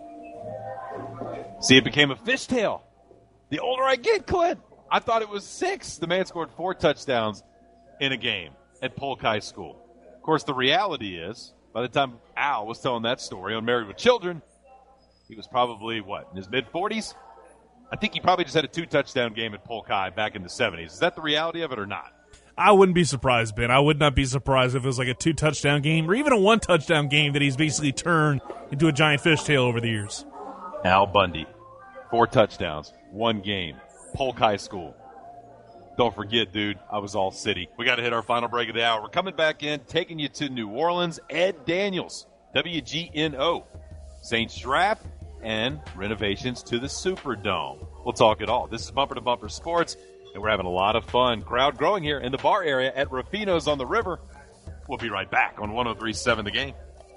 See, it became a fishtail. The older I get, Clint, I thought it was six. The man scored four touchdowns in a game at Polk High School. Of course, the reality is, by the time Al was telling that story on Married with Children, he was probably, what, in his mid-forties? I think he probably just had a two-touchdown game at Polk High back in the seventies. Is that the reality of it or not? I wouldn't be surprised, Ben. I would not be surprised if it was like a two-touchdown game or even a one-touchdown game that he's basically turned into a giant fishtail over the years. Al Bundy, four touchdowns, one game, Polk High School. Don't forget, dude, I was all city. We got to hit our final break of the hour. We're coming back in, taking you to New Orleans. Ed Daniels, W G N O, Saints draft, and renovations to the Superdome. We'll talk it all. This is Bumper to Bumper Sports, and we're having a lot of fun. Crowd growing here in the bar area at Rufino's on the River. We'll be right back on one oh three point seven The Game.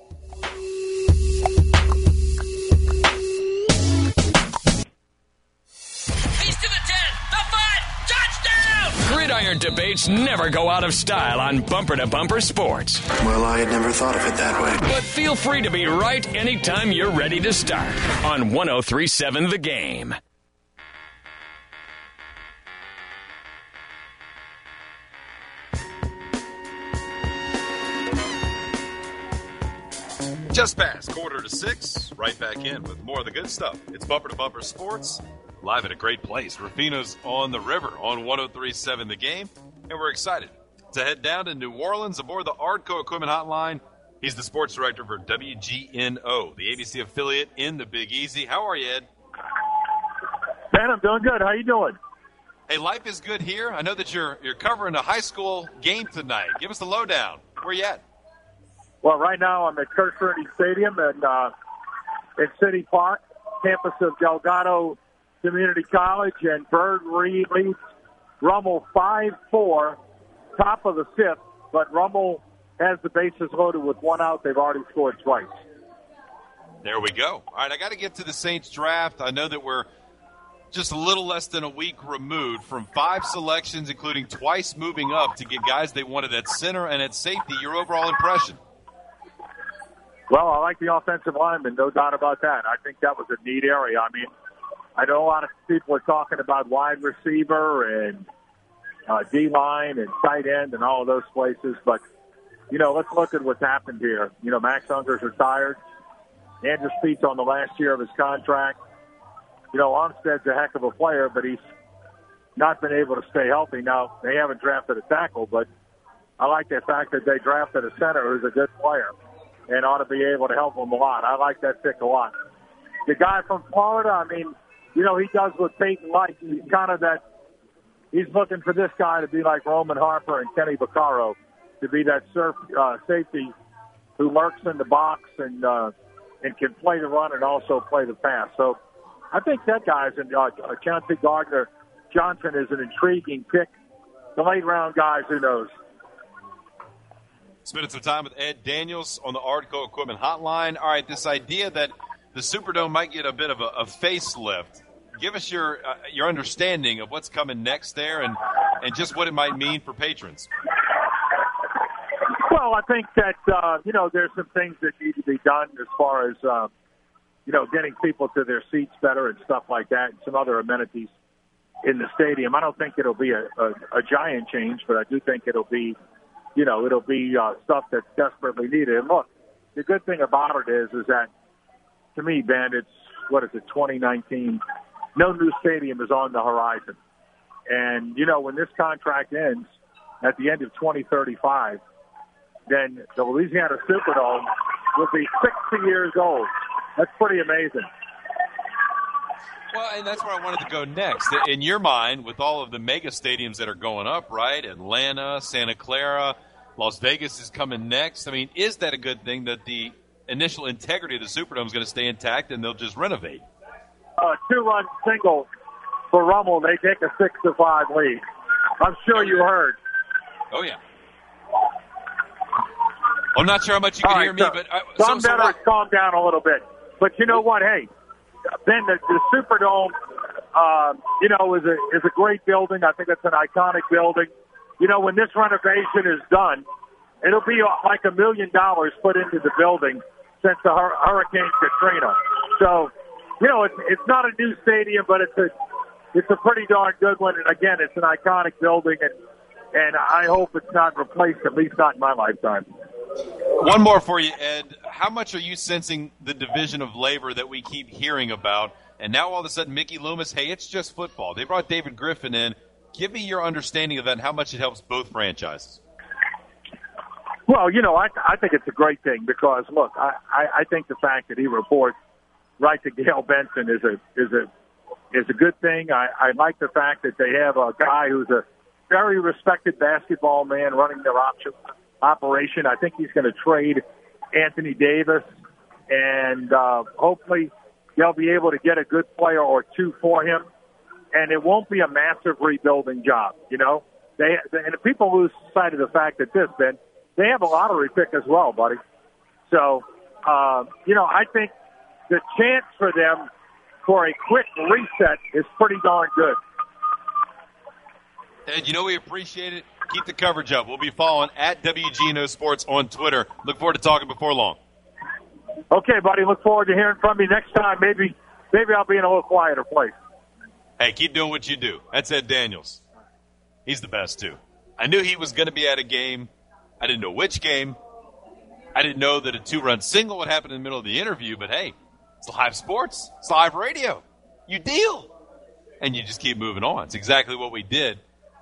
Gridiron debates never go out of style on Bumper to Bumper Sports. Well, I had never thought of it that way. But feel free to be right anytime you're ready to start on one oh three point seven The Game. Just past quarter to six, right back in with more of the good stuff. It's Bumper to Bumper Sports, live at a great place. Rufino's on the River on one oh three point seven The Game. And we're excited to head down to New Orleans aboard the Ardco Equipment Hotline. He's the sports director for W G N O, the A B C affiliate in the Big Easy. How are you, Ed? Ben, I'm doing good. How you doing? Hey, life is good here. I know that you're you're covering a high school game tonight. Give us the lowdown. Where you at? Well, right now I'm at Kirk Fernie Stadium in, uh, in City Park, campus of Delgado Community College, and Bird Reed leads Rummel five four, top of the fifth, but Rummel has the bases loaded with one out. They've already scored twice. There we go. All right, I got to get to the Saints draft. I know that we're just a little less than a week removed from five selections, including twice moving up to get guys they wanted at center and at safety. Your overall impression? Well, I like the offensive lineman, no doubt about that. I think that was a neat area. I mean, I know a lot of people are talking about wide receiver and uh, D-line and tight end and all of those places. But, you know, let's look at what's happened here. You know, Max Unger's retired. Andrew Speed's on the last year of his contract. You know, Armstead's a heck of a player, but he's not been able to stay healthy. Now, they haven't drafted a tackle, but I like the fact that they drafted a center who's a good player and ought to be able to help them a lot. I like that pick a lot. The guy from Florida, I mean, you know, he does what Peyton likes. He's kind of that, he's looking for this guy to be like Roman Harper and Kenny Vaccaro, to be that surf, uh, safety who lurks in the box and uh, and can play the run and also play the pass. So I think that guy's in uh, Chauncey Gardner Johnson is an intriguing pick. The late round guys, who knows? Spending some time with Ed Daniels on the Artico Equipment Hotline. All right, this idea that the Superdome might get a bit of a, a facelift. Give us your uh, your understanding of what's coming next there, and, and just what it might mean for patrons. Well, I think that, uh, you know, there's some things that need to be done as far as, uh, you know, getting people to their seats better and stuff like that, and some other amenities in the stadium. I don't think it'll be a, a, a giant change, but I do think it'll be, you know, it'll be uh, stuff that's desperately needed. And look, the good thing about it is, is that, to me, Ben, it's, what is it, twenty nineteen, no new stadium is on the horizon. And, you know, when this contract ends at the end of twenty thirty-five, then the Louisiana Superdome will be sixty years old. That's pretty amazing. Well, and that's where I wanted to go next. In your mind, with all of the mega stadiums that are going up, right? Atlanta, Santa Clara, Las Vegas is coming next. I mean, is that a good thing that the initial integrity of the Superdome is going to stay intact and they'll just renovate? Uh, two-run single for Rummel. They take a six to five lead. I'm sure you heard. Oh, yeah. I'm not sure how much you can All hear right, me, so, but I, so so, I'm so better what, calm down a little bit. But you know what? Hey, Ben, the, the Superdome, uh, you know, is a is a great building. I think it's an iconic building. You know, when this renovation is done, it'll be like a million dollars put into the building since the hur- Hurricane Katrina. So, you know, it's it's not a new stadium, but it's a it's a pretty darn good one. And again, it's an iconic building, and and I hope it's not replaced, at least not in my lifetime. One more for you, Ed. How much are you sensing the division of labor that we keep hearing about? And now all of a sudden, Mickey Loomis, hey, it's just football. They brought David Griffin in. Give me your understanding of that and how much it helps both franchises. Well, you know, I, I think it's a great thing because, look, I, I, I think the fact that he reports right to Gail Benson is a is a is a good thing. I, I like the fact that they have a guy who's a very respected basketball man running their option. operation. I think he's going to trade Anthony Davis, and uh, hopefully they'll be able to get a good player or two for him. And it won't be a massive rebuilding job, you know. They and people lose sight of the fact that this, Ben, they have a lottery pick as well, buddy. So, uh, you know, I think the chance for them for a quick reset is pretty darn good. Ed, you know we appreciate it. Keep the coverage up. We'll be following at W G N O Sports on Twitter. Look forward to talking before long. Okay, buddy. Look forward to hearing from you next time. Maybe, maybe I'll be in a little quieter place. Hey, keep doing what you do. That's Ed Daniels. He's the best, too. I knew he was going to be at a game. I didn't know which game. I didn't know that a two-run single would happen in the middle of the interview, but hey, it's live sports. It's live radio. You deal. And you just keep moving on. It's exactly what we did.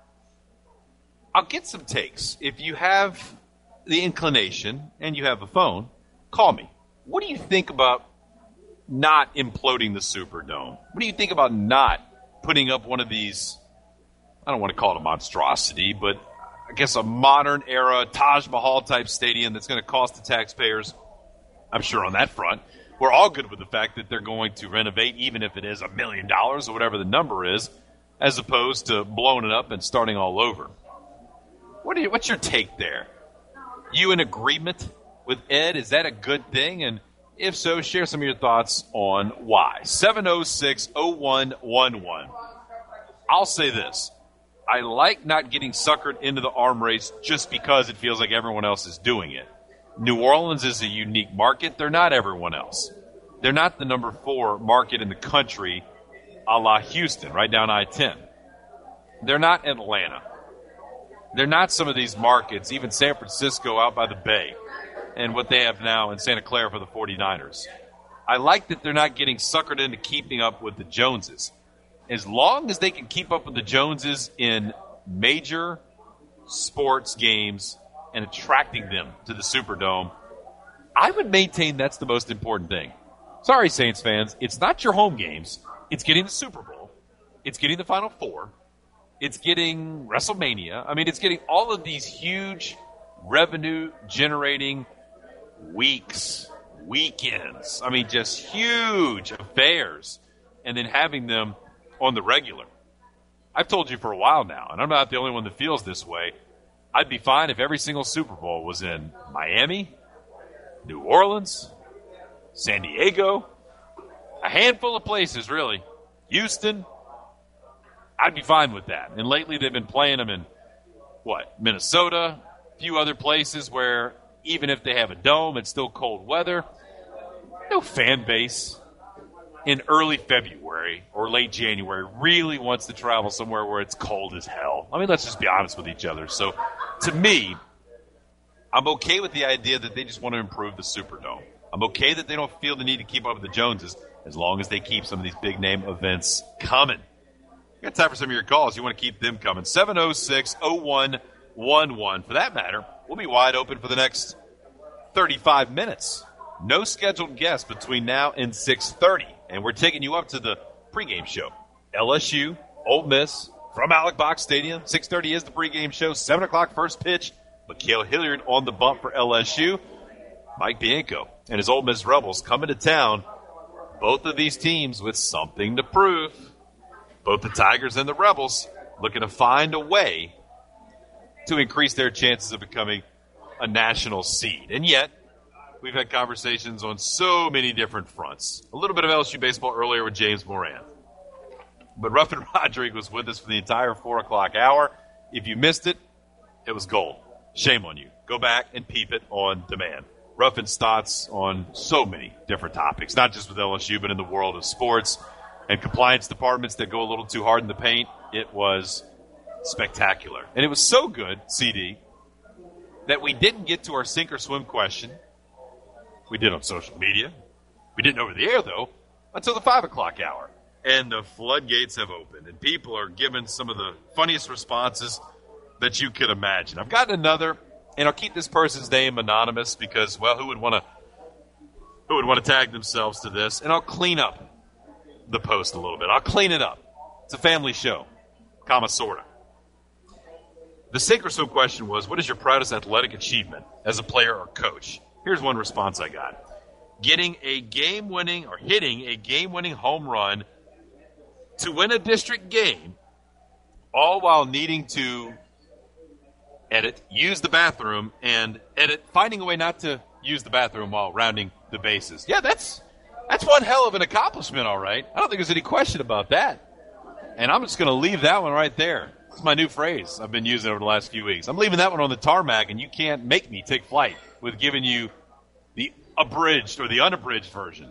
I'll get some takes. If you have the inclination and you have a phone, call me. What do you think about not imploding the Superdome? What do you think about not putting up one of these, I don't want to call it a monstrosity, but I guess a modern era Taj Mahal type stadium that's going to cost the taxpayers, I'm sure on that front. We're all good with the fact that they're going to renovate, even if it is a million dollars or whatever the number is, as opposed to blowing it up and starting all over. What do you, what's your take there? You in agreement with Ed? Is that a good thing? And if so, share some of your thoughts on why. seven oh six oh one one one. I'll say this. I like not getting suckered into the arm race just because it feels like everyone else is doing it. New Orleans is a unique market. They're not everyone else. They're not the number four market in the country a la Houston, right down I ten. They're not Atlanta. They're not some of these markets, even San Francisco out by the Bay, and what they have now in Santa Clara for the 49ers. I like that they're not getting suckered into keeping up with the Joneses. As long as they can keep up with the Joneses in major sports games and attracting them to the Superdome, I would maintain that's the most important thing. Sorry, Saints fans, it's not your home games. It's getting the Super Bowl. It's getting the Final Four. It's getting WrestleMania. I mean, it's getting all of these huge revenue-generating weeks, weekends. I mean, just huge affairs, and then having them on the regular. I've told you for a while now, and I'm not the only one that feels this way. I'd be fine if every single Super Bowl was in Miami, New Orleans, San Diego, a handful of places, really. Houston. I'd be fine with that. And lately they've been playing them in, what, Minnesota, a few other places where even if they have a dome, it's still cold weather. No fan base in early February or late January really wants to travel somewhere where it's cold as hell. I mean, let's just be honest with each other. So, to me, I'm okay with the idea that they just want to improve the Superdome. I'm okay that they don't feel the need to keep up with the Joneses as long as they keep some of these big-name events coming. We got time for some of your calls. You want to keep them coming. seven oh six, oh one one one. For that matter, we'll be wide open for the next thirty-five minutes. No scheduled guests between now and six thirty. And we're taking you up to the pregame show. L S U, Ole Miss, from Alec Box Stadium. six thirty is the pregame show. seven o'clock first pitch. Mikhail Hilliard on the bump for L S U. Mike Bianco and his Ole Miss Rebels coming to town. Both of these teams with something to prove. Both the Tigers and the Rebels looking to find a way to increase their chances of becoming a national seed. And yet, we've had conversations on so many different fronts. A little bit of L S U baseball earlier with James Moran. But Ruffin Rodrigue was with us for the entire four o'clock hour. If you missed it, it was gold. Shame on you. Go back and peep it on demand. Ruffin's thoughts on so many different topics, not just with L S U, but in the world of sports and compliance departments that go a little too hard in the paint. It was spectacular. And it was so good, C D, that we didn't get to our sink or swim question. We did on social media. We didn't over the air, though, until the five o'clock hour. And the floodgates have opened, and people are giving some of the funniest responses that you could imagine. I've got another, and I'll keep this person's name anonymous because, well, who would want to who would want to tag themselves to this? And I'll clean up the post a little bit. I'll clean it up. It's a family show, comma, sorta. The sink or swim question was, what is your proudest athletic achievement as a player or coach? Here's one response I got. Getting a game-winning or hitting a game-winning home run to win a district game, all while needing to edit, use the bathroom, and edit, finding a way not to use the bathroom while rounding the bases. Yeah, that's that's one hell of an accomplishment, all right. I don't think there's any question about that. And I'm just going to leave that one right there. It's my new phrase I've been using over the last few weeks. I'm leaving that one on the tarmac, and you can't make me take flight with giving you the abridged or the unabridged version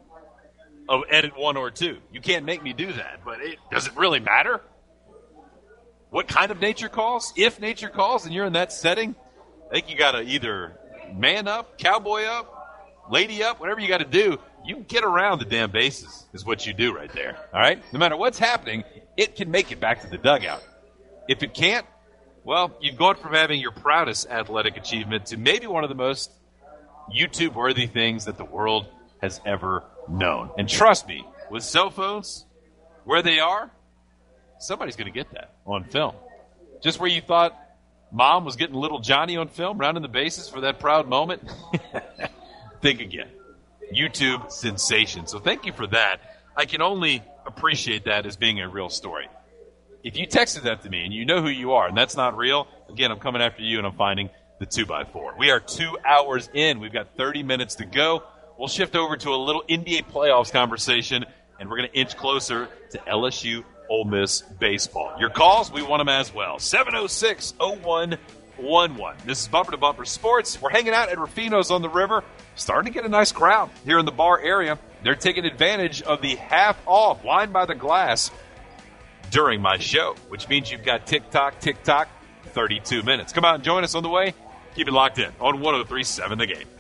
of edit one or two. You can't make me do that, but it does it really matter what kind of nature calls? If nature calls and you're in that setting, I think you got to either man up, cowboy up, lady up, whatever you got to do. You get around the damn bases is what you do right there, all right? No matter what's happening, it can make it back to the dugout. If it can't, well, you've gone from having your proudest athletic achievement to maybe one of the most YouTube-worthy things that the world has ever known. And trust me, with cell phones, where they are, somebody's going to get that on film. Just where you thought Mom was getting little Johnny on film, rounding the bases for that proud moment, think again. YouTube sensation. So thank you for that. I can only appreciate that as being a real story. If you texted that to me and you know who you are and that's not real, again, I'm coming after you and I'm finding the two by four. We are two hours in. We've got thirty minutes to go. We'll shift over to a little N B A playoffs conversation, and we're going to inch closer to L S U Ole Miss baseball. Your calls, we want them as well. seven oh six, oh one one one. This is Bumper to Bumper Sports. We're hanging out at Rufino's on the River. Starting to get a nice crowd here in the bar area. They're taking advantage of the half-off wine by the glass during my show, which means you've got TikTok, TikTok, thirty-two minutes. Come out and join us on the way. Keep it locked in on one oh three point seven The Game.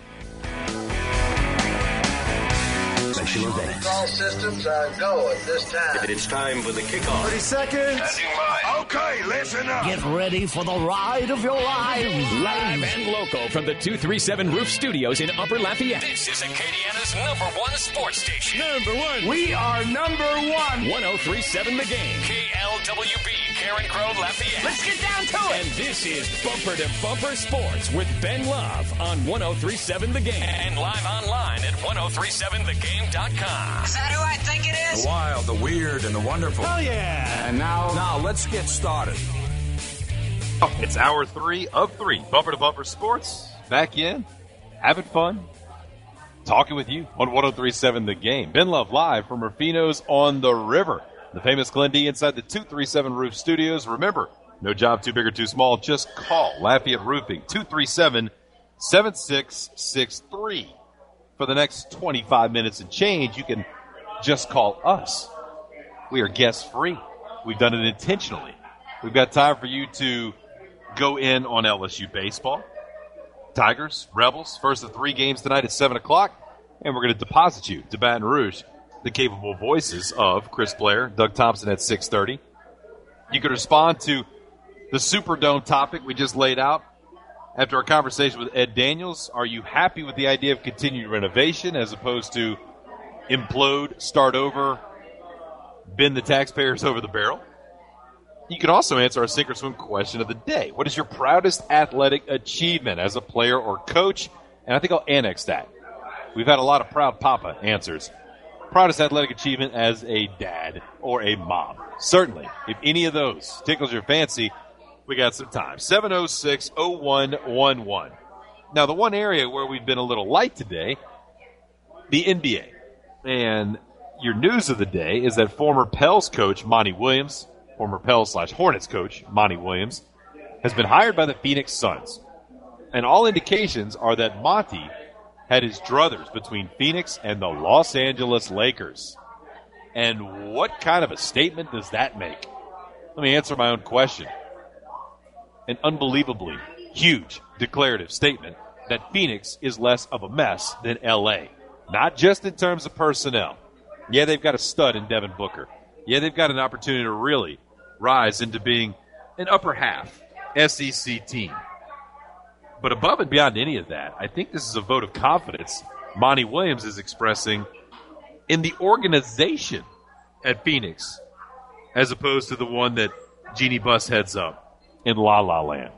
Special events. All systems are go at this time. It's time for the kickoff. thirty seconds. Okay, listen up. Get ready for the ride of your lives. Live and local from the two three seven Roof Studios in Upper Lafayette. This is Acadiana's number one sports station. Number one. We are number one. one oh three point seven The Game. K L W B, Karen Crow, Lafayette. Let's get down to it. And this is Bumper to Bumper Sports with Ben Love on one oh three point seven The Game. And live online at ten thirty-seven the game dot com. Is that who I think it is? The wild, the weird, and the wonderful. Oh, yeah. And now, now let's get started. It's hour three of three. Bumper to Bumper Sports. Back in. Having fun. Talking with you on one oh three point seven The Game. Ben Love live from Rufino's on the River. The famous Glen D inside the two three seven Roof Studios. Remember, no job too big or too small. Just call Lafayette Roofing, two three seven, seven six six three. For the next twenty-five minutes and change, you can just call us. We are guest free. We've done it intentionally. We've got time for you to go in on L S U baseball. Tigers, Rebels, first of three games tonight at seven o'clock. And we're going to deposit you to Baton Rouge, the capable voices of Chris Blair, Doug Thompson at six thirty. You could respond to the Superdome topic we just laid out. After our conversation with Ed Daniels, are you happy with the idea of continued renovation as opposed to implode, start over, bend the taxpayers over the barrel? You can also answer our sink or swim question of the day. What is your proudest athletic achievement as a player or coach? And I think I'll annex that. We've had a lot of proud papa answers. Proudest athletic achievement as a dad or a mom. Certainly, if any of those tickles your fancy, we got some time. seven oh six, oh one one one. Now, the one area where we've been a little light today, the N B A. And your news of the day is that former Pels coach Monty Williams, former Pels slash Hornets coach Monty Williams, has been hired by the Phoenix Suns. And all indications are that Monty had his druthers between Phoenix and the Los Angeles Lakers. And what kind of a statement does that make? Let me answer my own question. An unbelievably huge declarative statement that Phoenix is less of a mess than L A. Not just in terms of personnel. Yeah, they've got a stud in Devin Booker. Yeah, they've got an opportunity to really rise into being an upper half S E C team. But above and beyond any of that, I think this is a vote of confidence Monty Williams is expressing in the organization at Phoenix as opposed to the one that Jeannie Buss heads up in La La Land.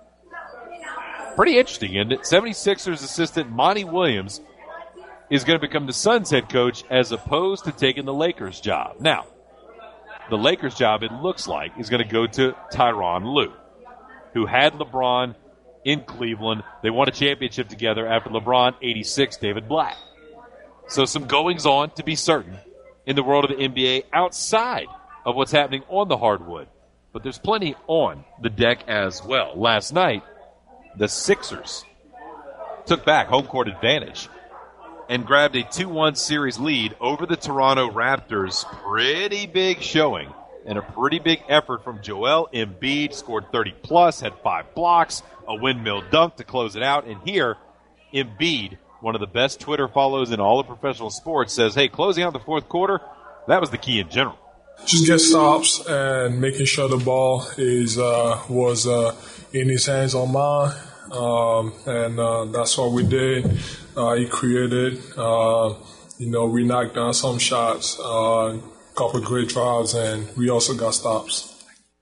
Pretty interesting, isn't it? seventy-sixers assistant Monty Williams is going to become the Suns head coach as opposed to taking the Lakers job. Now, the Lakers job, it looks like, is going to go to Tyronn Lue, who had LeBron in Cleveland. They won a championship together after LeBron, eighty-six, David Black. So some goings-on, to be certain, in the world of the N B A outside of what's happening on the hardwood. But there's plenty on the deck as well. Last night, the Sixers took back home court advantage and grabbed a two one series lead over the Toronto Raptors. Pretty big showing and a pretty big effort from Joel Embiid. Scored thirty plus, had five blocks, a windmill dunk to close it out. And here, Embiid, one of the best Twitter follows in all of professional sports, says, hey, closing out the fourth quarter, that was the key in general. Just get stops and making sure the ball is uh, was uh, in his hands or mine, um, and uh, that's what we did. Uh, he created, uh, you know, we knocked down some shots, a uh, couple of great drives, and we also got stops.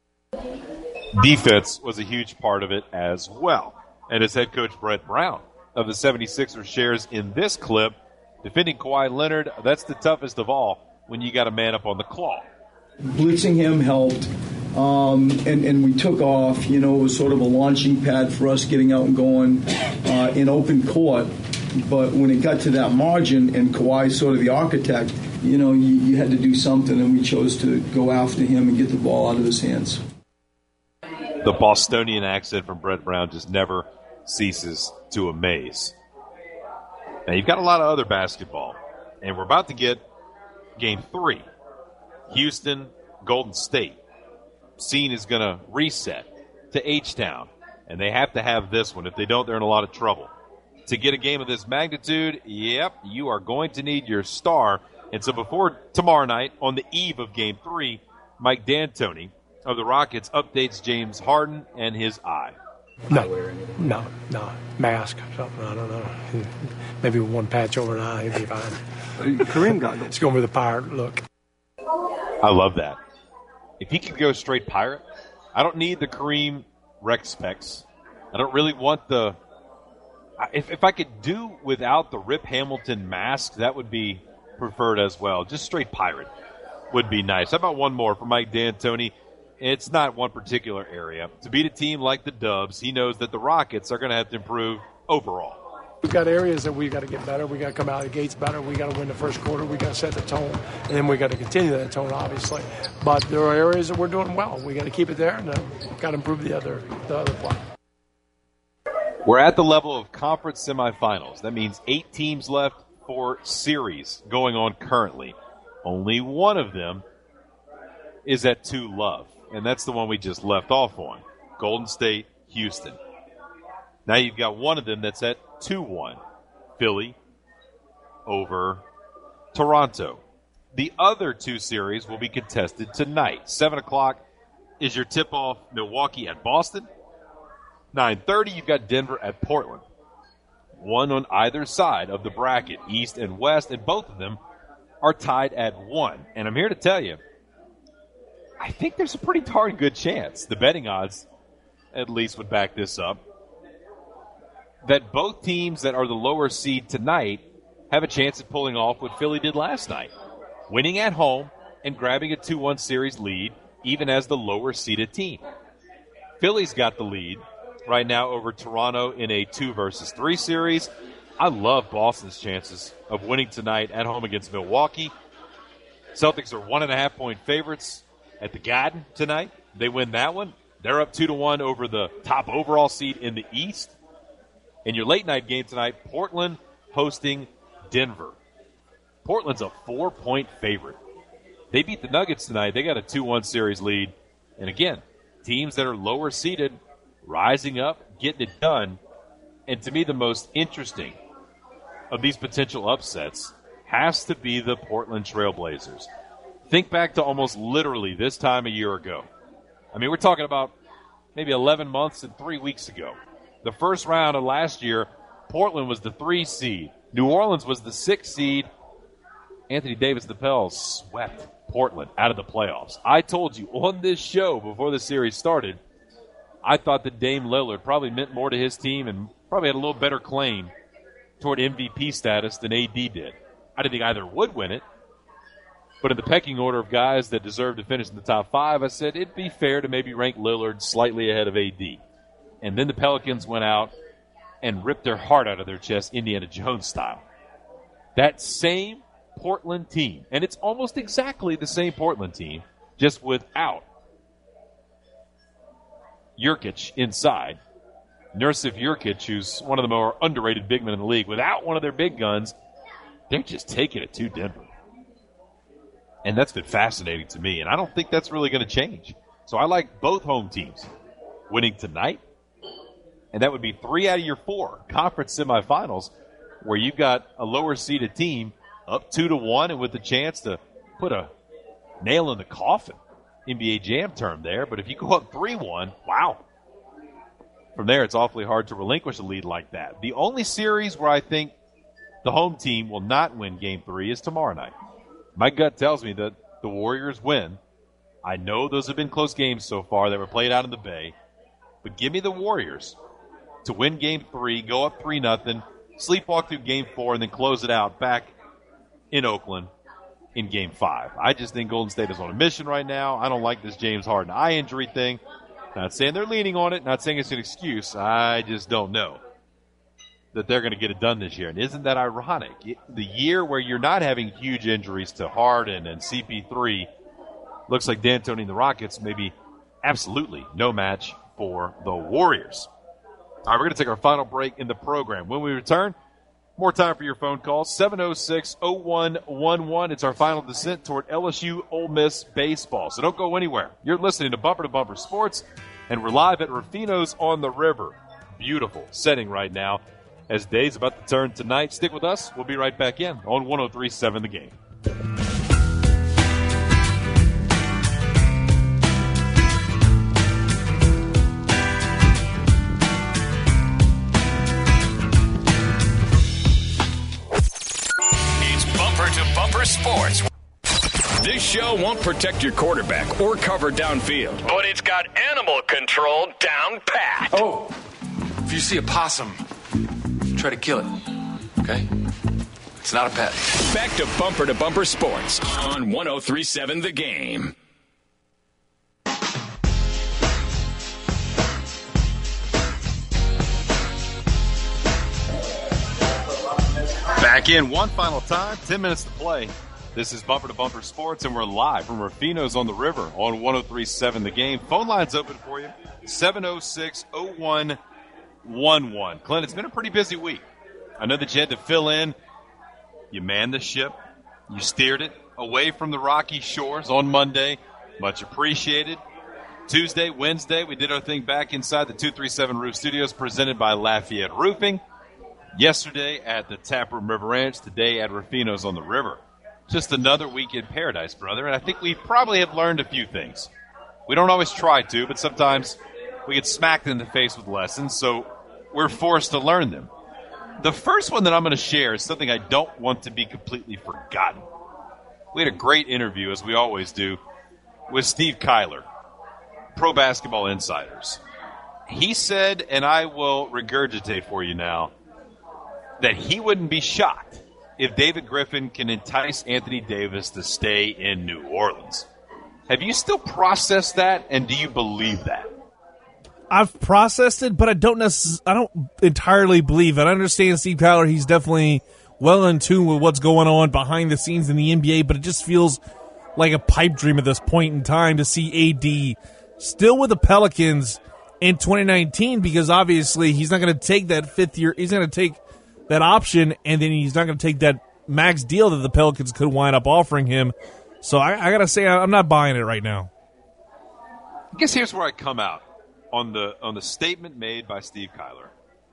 Defense was a huge part of it as well. And as head coach Brett Brown of the seventy-sixers shares in this clip, defending Kawhi Leonard, that's the toughest of all when you got a man up on the claw. Blitzing him helped, um, and, and we took off. You know, it was sort of a launching pad for us getting out and going uh, in open court. But when it got to that margin and Kawhi's sort of the architect, you know, you, you had to do something, and we chose to go after him and get the ball out of his hands. The Bostonian accent from Brett Brown just never ceases to amaze. Now, you've got a lot of other basketball, and we're about to get game three. Houston, Golden State. Scene is going to reset. to H-Town, and they have to have this one. If they don't, they're in a lot of trouble. To get a game of this magnitude, yep, you are going to need your star. And so before tomorrow night, on the eve of Game three, Mike D'Antoni of the Rockets updates James Harden and his eye. No, no, no. Mask or something, I don't know. Maybe one patch over an eye, he'll be fine. Kareem got it. It's going with the pirate look. I love that. If he could go straight pirate, I don't need the Kareem rec specs. I don't really want the... If, if I could do without the Rip Hamilton mask, that would be preferred as well. Just straight pirate would be nice. How about one more for Mike D'Antoni? It's not one particular area. To beat a team like the Dubs, he knows that the Rockets are going to have to improve overall. We've got areas that we've got to get better. We've got to come out of the gates better. We've got to win the first quarter. We've got to set the tone, and then we've got to continue that tone, obviously. But there are areas that we're doing well. We've got to keep it there, and uh, got to improve the other, the other play. We're at the level of conference semifinals. That means eight teams left for series going on currently. Only one of them is at two love, and that's the one we just left off on, Golden State, Houston. Now you've got one of them that's at two one, Philly over Toronto. The other two series will be contested tonight. seven o'clock is your tip-off, Milwaukee at Boston. nine thirty, you've got Denver at Portland. One on either side of the bracket, East and West, and both of them are tied at one. And I'm here to tell you, I think there's a pretty darn good chance, the betting odds at least would back this up, that both teams that are the lower seed tonight have a chance at pulling off what Philly did last night, winning at home and grabbing a two one series lead, even as the lower seeded team. Philly's got the lead right now over Toronto in a two versus three series. I love Boston's chances of winning tonight at home against Milwaukee. Celtics are one and a half point favorites at the Garden tonight. They win that one. They're up two to one over the top overall seed in the East. In your late night game tonight, Portland hosting Denver. Portland's a four point favorite. They beat the Nuggets tonight. They got a two one series lead. And again, teams that are lower seeded rising up, getting it done. And to me, the most interesting of these potential upsets has to be the Portland Trailblazers. Think back to almost literally this time a year ago. I mean, we're talking about maybe eleven months and three weeks ago. The first round of last year, Portland was the three seed. New Orleans was the six seed. Anthony Davis, the Pels, swept Portland out of the playoffs. I told you on this show before the series started, I thought that Dame Lillard probably meant more to his team and probably had a little better claim toward M V P status than A D did. I didn't think either would win it. But in the pecking order of guys that deserve to finish in the top five, I said it'd be fair to maybe rank Lillard slightly ahead of A D. And then the Pelicans went out and ripped their heart out of their chest, Indiana Jones style. That same Portland team, and it's almost exactly the same Portland team, just without Nurkic inside. Nurkic Nurkic, who's one of the more underrated big men in the league, without one of their big guns, they're just taking it to Denver. And that's been fascinating to me, and I don't think that's really going to change. So I like both home teams winning tonight, and that would be three out of your four conference semifinals where you've got a lower-seeded team up two to one and with the chance to put a nail in the coffin, N B A Jam term there. But if you go up three one, wow. From there, it's awfully hard to relinquish a lead like that. The only series where I think the home team will not win Game three is tomorrow night. My gut tells me that the Warriors win. I know those have been close games so far that were played out in the Bay. But give me the Warriors to win Game three, go up three nothing, sleepwalk through Game four, and then close it out back in Oakland in Game five. I just think Golden State is on a mission right now. I don't like this James Harden eye injury thing. Not saying they're leaning on it, not saying it's an excuse. I just don't know that they're going to get it done this year. And isn't that ironic? The year where you're not having huge injuries to Harden and C P three, looks like D'Antoni and the Rockets may be absolutely no match for the Warriors. All right, we're going to take our final break in the program. When we return, more time for your phone calls, seven oh six, oh one one one. It's our final descent toward L S U Ole Miss baseball. So don't go anywhere. You're listening to Bumper to Bumper Sports, And we're live at Rufino's on the River. Beautiful setting right now as day's about to turn tonight. Stick with us. We'll be right back in on one oh three point seven The Game. It's Bumper to Bumper Sports. This show won't protect your quarterback or cover downfield, but it's got animal control down pat. Oh, if you see a possum, try to kill it, okay? It's not a pet. Back to Bumper to Bumper Sports on one oh three point seven The Game. Back in one final time, ten minutes to play. This is Bumper to Bumper Sports, and we're live from Rufino's on the River on one oh three point seven The Game. Phone line's open for you, seven oh six, oh one one one. Clint, it's been a pretty busy week. I know that you had to fill in. You manned the ship. You steered it away from the rocky shores on Monday. Much appreciated. Tuesday, Wednesday, we did our thing back inside the two thirty-seven Roof Studios presented by Lafayette Roofing. Yesterday at the Taproom River Ranch, today at Rufino's on the River. Just another week in paradise, brother, and I think we probably have learned a few things. We don't always try to, but sometimes we get smacked in the face with lessons, so we're forced to learn them. The first one that I'm going to share is something I don't want to be completely forgotten. We had a great interview, as we always do, with Steve Kyler, Pro Basketball Insiders. He said, and I will regurgitate for you now, that he wouldn't be shocked if David Griffin can entice Anthony Davis to stay in New Orleans. Have you still processed that, and do you believe that? I've processed it, but I don't necess- I don't entirely believe it. I understand Steve Kyler, he's definitely well in tune with what's going on behind the scenes in the N B A, but it just feels like a pipe dream at this point in time to see A D still with the Pelicans in twenty nineteen, because obviously he's not going to take that fifth year, he's going to take that option, and then he's not going to take that max deal that the Pelicans could wind up offering him. So I, I got to say, I'm not buying it right now. I guess here's where I come out on the on the statement made by Steve Kyler.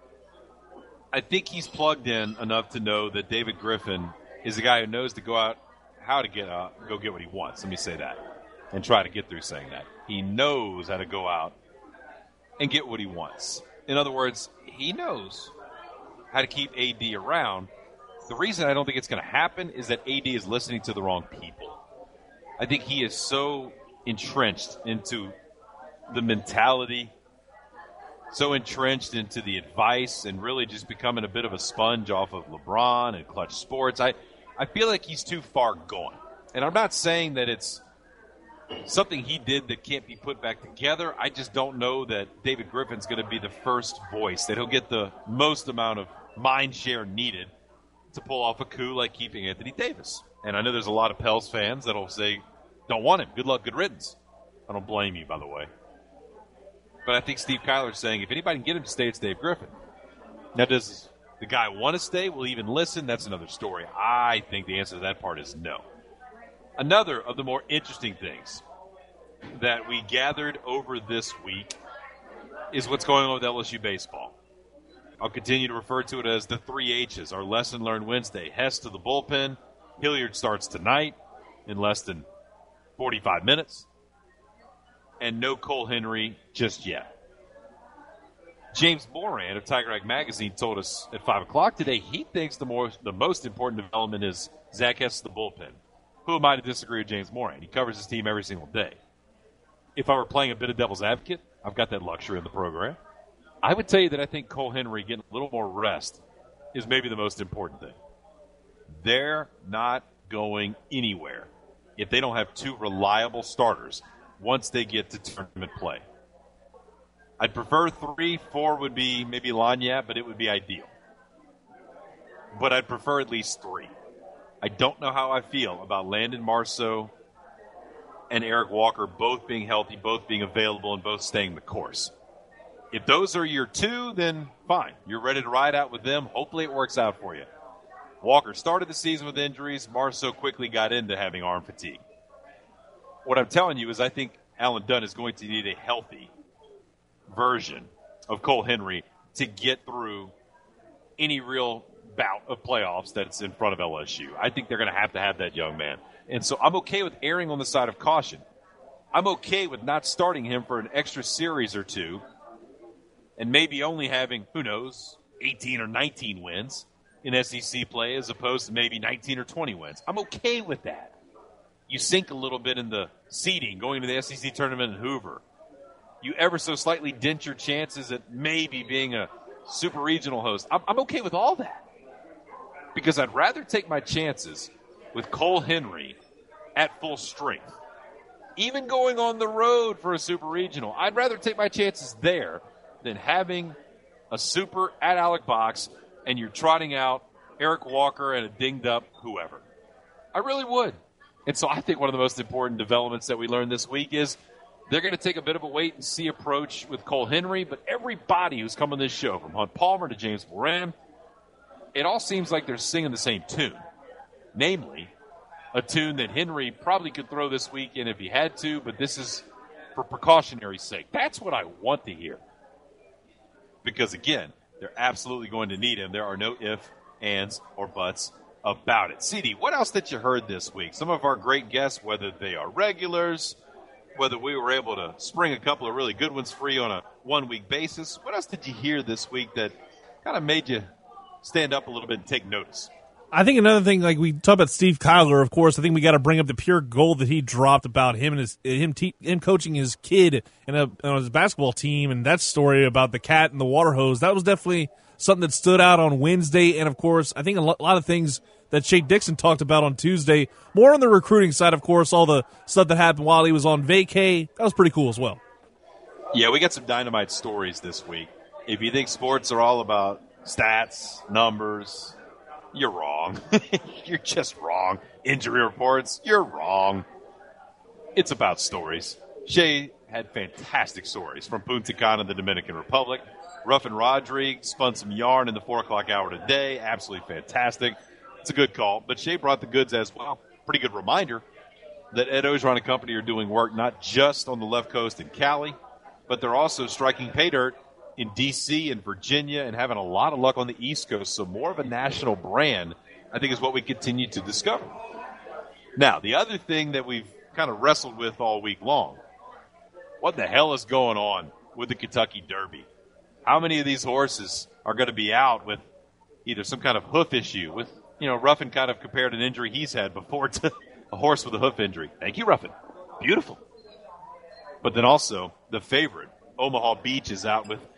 I think he's plugged in enough to know that David Griffin is a guy who knows to go out, how to get out, go get what he wants. Let me say that, and try to get through saying that. He knows how to go out and get what he wants. In other words, he knows how to keep A D around. The reason I don't think it's going to happen is that A D is listening to the wrong people. I think he is so entrenched into the mentality, so entrenched into the advice, and really just becoming a bit of a sponge off of LeBron and Clutch Sports. I, I feel like he's too far gone. And I'm not saying that it's something he did that can't be put back together. I just don't know that David Griffin's going to be the first voice, that he'll get the most amount of mind share needed to pull off a coup like keeping Anthony Davis. And I know there's a lot of Pels fans that'll say, don't want him. Good luck, good riddance. I don't blame you, by the way. But I think Steve Kyler's saying if anybody can get him to stay, it's Dave Griffin. Now, does the guy want to stay? Will he even listen? That's another story. I think the answer to that part is no. Another of the more interesting things that we gathered over this week is what's going on with L S U baseball. I'll continue to refer to it as the three H's, our Lesson Learned Wednesday. Hess to the bullpen. Hilliard starts tonight in less than forty-five minutes. And no Cole Henry just yet. James Moran of Tiger Egg Magazine told us at five o'clock today he thinks the, more, the most important development is Zach Hess to the bullpen. Who am I to disagree with James Moran? He covers his team every single day. If I were playing a bit of devil's advocate, I've got that luxury in the program, I would tell you that I think Cole Henry getting a little more rest is maybe the most important thing. They're not going anywhere if they don't have two reliable starters once they get to tournament play. I'd prefer three. Four would be maybe Lanyap, but it would be ideal. But I'd prefer at least three. I don't know how I feel about Landon Marceau and Eric Walker both being healthy, both being available, and both staying the course. If those are your two, then fine. You're ready to ride out with them. Hopefully it works out for you. Walker started the season with injuries. Marceau quickly got into having arm fatigue. What I'm telling you is I think Alan Dunn is going to need a healthy version of Cole Henry to get through any real bout of playoffs that's in front of L S U. I think they're going to have to have that young man. And so I'm okay with erring on the side of caution. I'm okay with not starting him for an extra series or two and maybe only having, who knows, eighteen or nineteen wins in S E C play as opposed to maybe nineteen or twenty wins. I'm okay with that. You sink a little bit in the seeding going to the S E C tournament in Hoover. You ever so slightly dent your chances at maybe being a super regional host. I'm, I'm okay with all that because I'd rather take my chances with Cole Henry at full strength. Even going on the road for a super regional, I'd rather take my chances there than having a super at Alec Box and you're trotting out Eric Walker and a dinged-up whoever. I really would. And so I think one of the most important developments that we learned this week is they're going to take a bit of a wait-and-see approach with Cole Henry, but everybody who's come on this show, from Hunt Palmer to James Moran, it all seems like they're singing the same tune. Namely, a tune that Henry probably could throw this weekend if he had to, but this is for precautionary sake. That's what I want to hear. Because, again, they're absolutely going to need him. There are no ifs, ands, or buts about it. C D, what else that you heard this week? Some of our great guests, whether they are regulars, whether we were able to spring a couple of really good ones for you on a one-week basis. What else did you hear this week that kind of made you stand up a little bit and take notice? I think another thing, like we talked about Steve Kyler, of course, I think we got to bring up the pure gold that he dropped about him and his him te- him coaching his kid in a, on his basketball team, and that story about the cat and the water hose. That was definitely something that stood out on Wednesday, and of course, I think a lot of things that Shea Dixon talked about on Tuesday. More on the recruiting side, of course, all the stuff that happened while he was on vacay. That was pretty cool as well. Yeah, we got some dynamite stories this week. If you think sports are all about stats, numbers, you're wrong. You're just wrong. Injury reports, you're wrong. It's about stories. Shea had fantastic stories from Punta Cana, the Dominican Republic. Ruffin Rodrigue spun some yarn in the four o'clock hour today. Absolutely fantastic. It's a good call, but Shea brought the goods as well. Pretty good reminder that Ed Ogeron and company are doing work not just on the left coast in Cali, but they're also striking pay dirt in D C and Virginia and having a lot of luck on the East Coast. So more of a national brand, I think, is what we continue to discover. Now, the other thing that we've kind of wrestled with all week long, what the hell is going on with the Kentucky Derby? How many of these horses are going to be out with either some kind of hoof issue? With, you know, Ruffin kind of compared an injury he's had before to a horse with a hoof injury. Thank you, Ruffin. Beautiful. But then also the favorite, Omaha Beach, is out with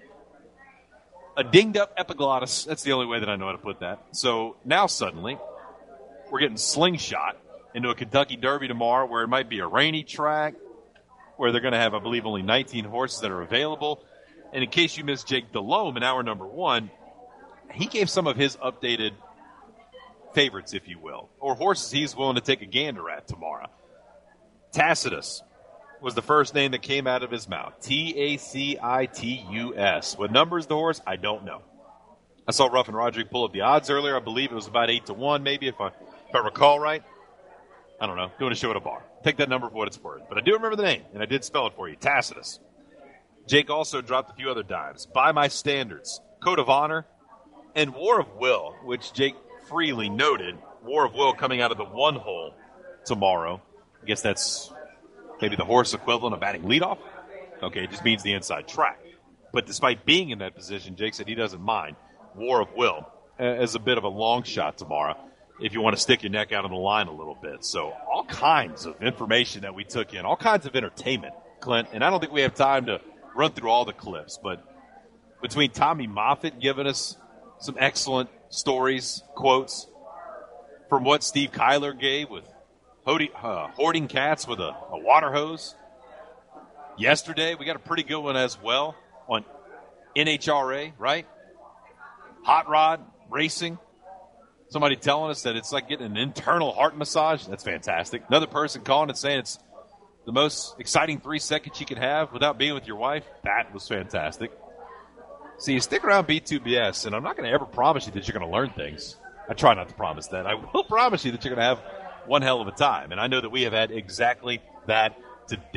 a dinged-up epiglottis. That's the only way that I know how to put that. So now suddenly we're getting slingshot into a Kentucky Derby tomorrow where it might be a rainy track, where they're going to have, I believe, only nineteen horses that are available. And in case you missed Jake Delhomme in hour number one, he gave some of his updated favorites, if you will, or horses he's willing to take a gander at tomorrow. Tacitus was the first name that came out of his mouth. T A C I T U S. What number is the horse? I don't know. I saw Ruffin Rodrigue pull up the odds earlier. I believe it was about eight to one, maybe, if I, if I recall right. I don't know. Doing a show at a bar. Take that number for what it's worth. But I do remember the name, and I did spell it for you. Tacitus. Jake also dropped a few other dimes. By My Standards, Code of Honor, and War of Will, which Jake freely noted. War of Will coming out of the one hole tomorrow. I guess that's maybe the horse equivalent of batting leadoff. Okay, it just means the inside track. But despite being in that position, Jake said he doesn't mind War of Will as a bit of a long shot tomorrow if you want to stick your neck out on the line a little bit. So all kinds of information that we took in, all kinds of entertainment, Clint. And I don't think we have time to run through all the clips, but between Tommy Moffitt giving us some excellent stories, quotes from what Steve Kyler gave with hoarding, uh, hoarding cats with a, a water hose. Yesterday, we got a pretty good one as well on N H R A, right? Hot rod racing. Somebody telling us that it's like getting an internal heart massage. That's fantastic. Another person calling and saying it's the most exciting three seconds you can have without being with your wife. That was fantastic. See, you stick around B two B S, and I'm not going to ever promise you that you're going to learn things. I try not to promise that. I will promise you that you're going to have one hell of a time, and I know that we have had exactly that today.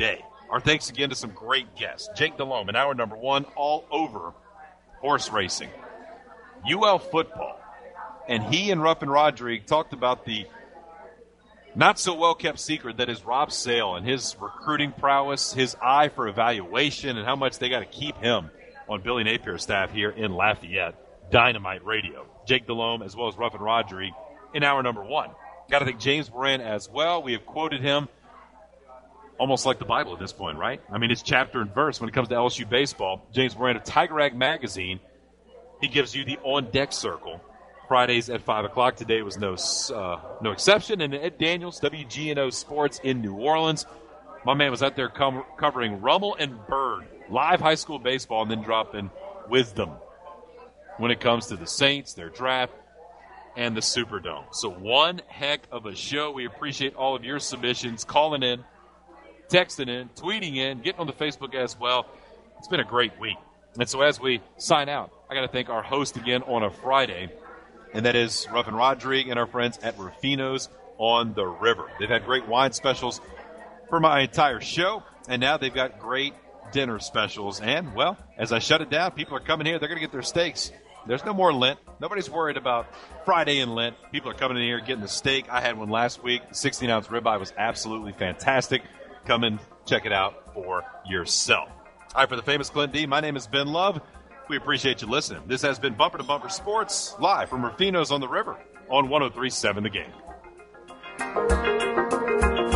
Our thanks again to some great guests. Jake Delhomme in hour number one, all over horse racing. U L football. And he and Ruffin Rodrigue talked about the not-so-well-kept secret that is Rob Sale and his recruiting prowess, his eye for evaluation, and how much they got to keep him on Billy Napier's staff here in Lafayette. Dynamite Radio. Jake Delhomme as well as Ruffin Rodrigue in hour number one. Got to thank James Moran as well. We have quoted him almost like the Bible at this point, right? I mean, it's chapter and verse when it comes to L S U baseball. James Moran of Tiger Rag Magazine. He gives you the on-deck circle. Fridays at five o'clock. Today was no uh, no exception. And Ed Daniels, W G N O Sports in New Orleans. My man was out there com- covering Rummel and Bird, live high school baseball, and then dropping wisdom when it comes to the Saints, their draft, and the Superdome. So one heck of a show. We appreciate all of your submissions, calling in, texting in, tweeting in, getting on the Facebook as well. It's been a great week. And so as we sign out, I got to thank our host again on a Friday, and that is Ruffin Rodrigue and our friends at Ruffino's on the River. They've had great wine specials for my entire show, and now they've got great dinner specials. And, well, as I shut it down, people are coming here. They're going to get their steaks. There's no more Lent. Nobody's worried about Friday in Lent. People are coming in here getting the steak. I had one last week. The sixteen-ounce ribeye was absolutely fantastic. Come and check it out for yourself. All right, for the famous Clint D, my name is Ben Love. We appreciate you listening. This has been Bumper to Bumper Sports, live from Ruffino's on the River on one oh three point seven The Game.